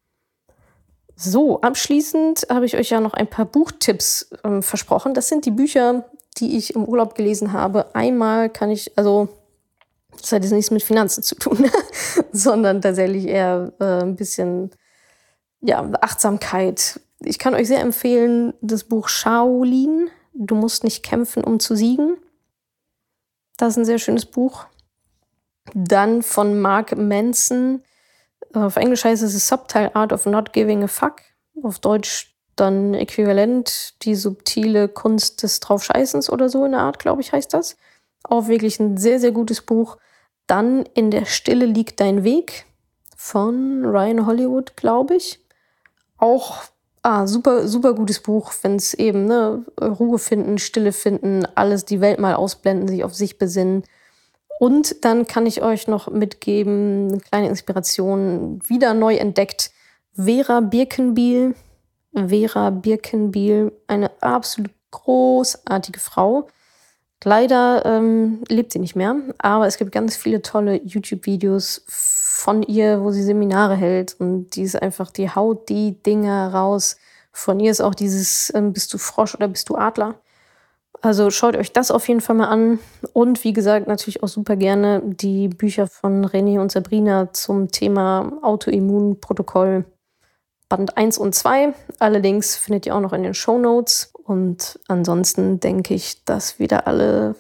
So, abschließend habe ich euch ja noch ein paar Buchtipps ähm, versprochen. Das sind die Bücher, die ich im Urlaub gelesen habe. Einmal kann ich, also das hat jetzt nichts mit Finanzen zu tun, sondern tatsächlich eher äh, ein bisschen ja, Achtsamkeit. Ich kann euch sehr empfehlen, das Buch Shaolin, Du musst nicht kämpfen, um zu siegen. Das ist ein sehr schönes Buch. Dann von Mark Manson. Auf Englisch heißt es Subtle Art of Not Giving a Fuck. Auf Deutsch dann äquivalent die subtile Kunst des Draufscheißens oder so in der Art, glaube ich, heißt das. Auch wirklich ein sehr, sehr gutes Buch. Dann In der Stille liegt dein Weg von Ryan Hollywood, glaube ich. Auch ah, super, super gutes Buch, wenn es eben ne, Ruhe finden, Stille finden, alles, die Welt mal ausblenden, sich auf sich besinnen. Und dann kann ich euch noch mitgeben, eine kleine Inspiration, wieder neu entdeckt, Vera Birkenbiel. Vera Birkenbiel, eine absolut großartige Frau. Leider ähm, lebt sie nicht mehr, aber es gibt ganz viele tolle YouTube-Videos von ihr, wo sie Seminare hält. Und die ist einfach, die haut die Dinge raus. Von ihr ist auch dieses, ähm, bist du Frosch oder bist du Adler? Also schaut euch das auf jeden Fall mal an. Und wie gesagt, natürlich auch super gerne die Bücher von René und Sabrina zum Thema Autoimmunprotokoll Band eins und zwei. Allerdings findet ihr auch noch in den Shownotes. Und ansonsten denke ich, dass wir da alle,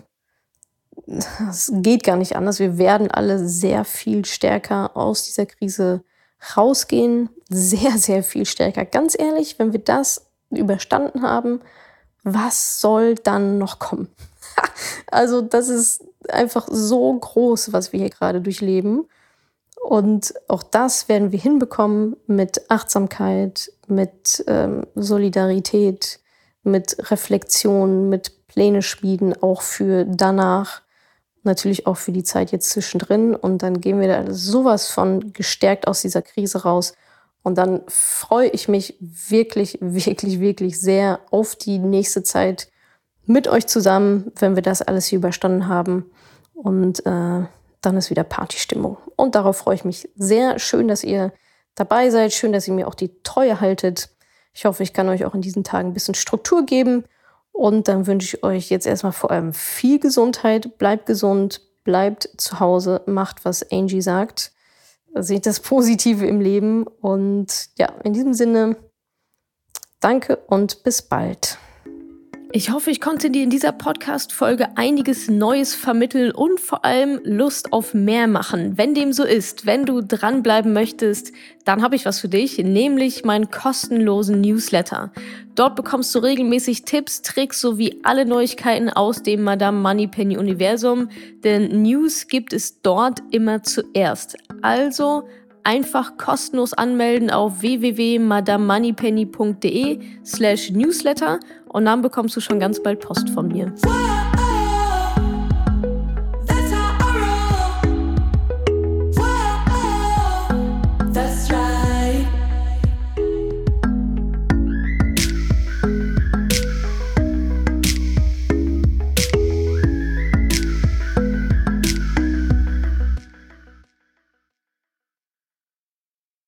es geht gar nicht anders, wir werden alle sehr viel stärker aus dieser Krise rausgehen. Sehr, sehr viel stärker. Ganz ehrlich, wenn wir das überstanden haben, was soll dann noch kommen? Also das ist einfach so groß, was wir hier gerade durchleben. Und auch das werden wir hinbekommen mit Achtsamkeit, mit ähm, Solidarität, mit Reflexion, mit Pläne schmieden, auch für danach, natürlich auch für die Zeit jetzt zwischendrin. Und dann gehen wir da sowas von gestärkt aus dieser Krise raus. Und dann freue ich mich wirklich, wirklich, wirklich sehr auf die nächste Zeit mit euch zusammen, wenn wir das alles hier überstanden haben. Und äh, dann ist wieder Partystimmung. Und darauf freue ich mich sehr. Schön, dass ihr dabei seid. Schön, dass ihr mir auch die Treue haltet. Ich hoffe, ich kann euch auch in diesen Tagen ein bisschen Struktur geben. Und dann wünsche ich euch jetzt erstmal vor allem viel Gesundheit. Bleibt gesund, bleibt zu Hause, macht, was Angie sagt. Seht das Positive im Leben. Und ja, in diesem Sinne, danke und bis bald. Ich hoffe, ich konnte dir in dieser Podcast-Folge einiges Neues vermitteln und vor allem Lust auf mehr machen. Wenn dem so ist, wenn du dranbleiben möchtest, dann habe ich was für dich, nämlich meinen kostenlosen Newsletter. Dort bekommst du regelmäßig Tipps, Tricks sowie alle Neuigkeiten aus dem Madame Moneypenny Universum, denn News gibt es dort immer zuerst. Also einfach kostenlos anmelden auf w w w punkt madame moneypenny punkt d e slash newsletter und dann bekommst du schon ganz bald Post von mir.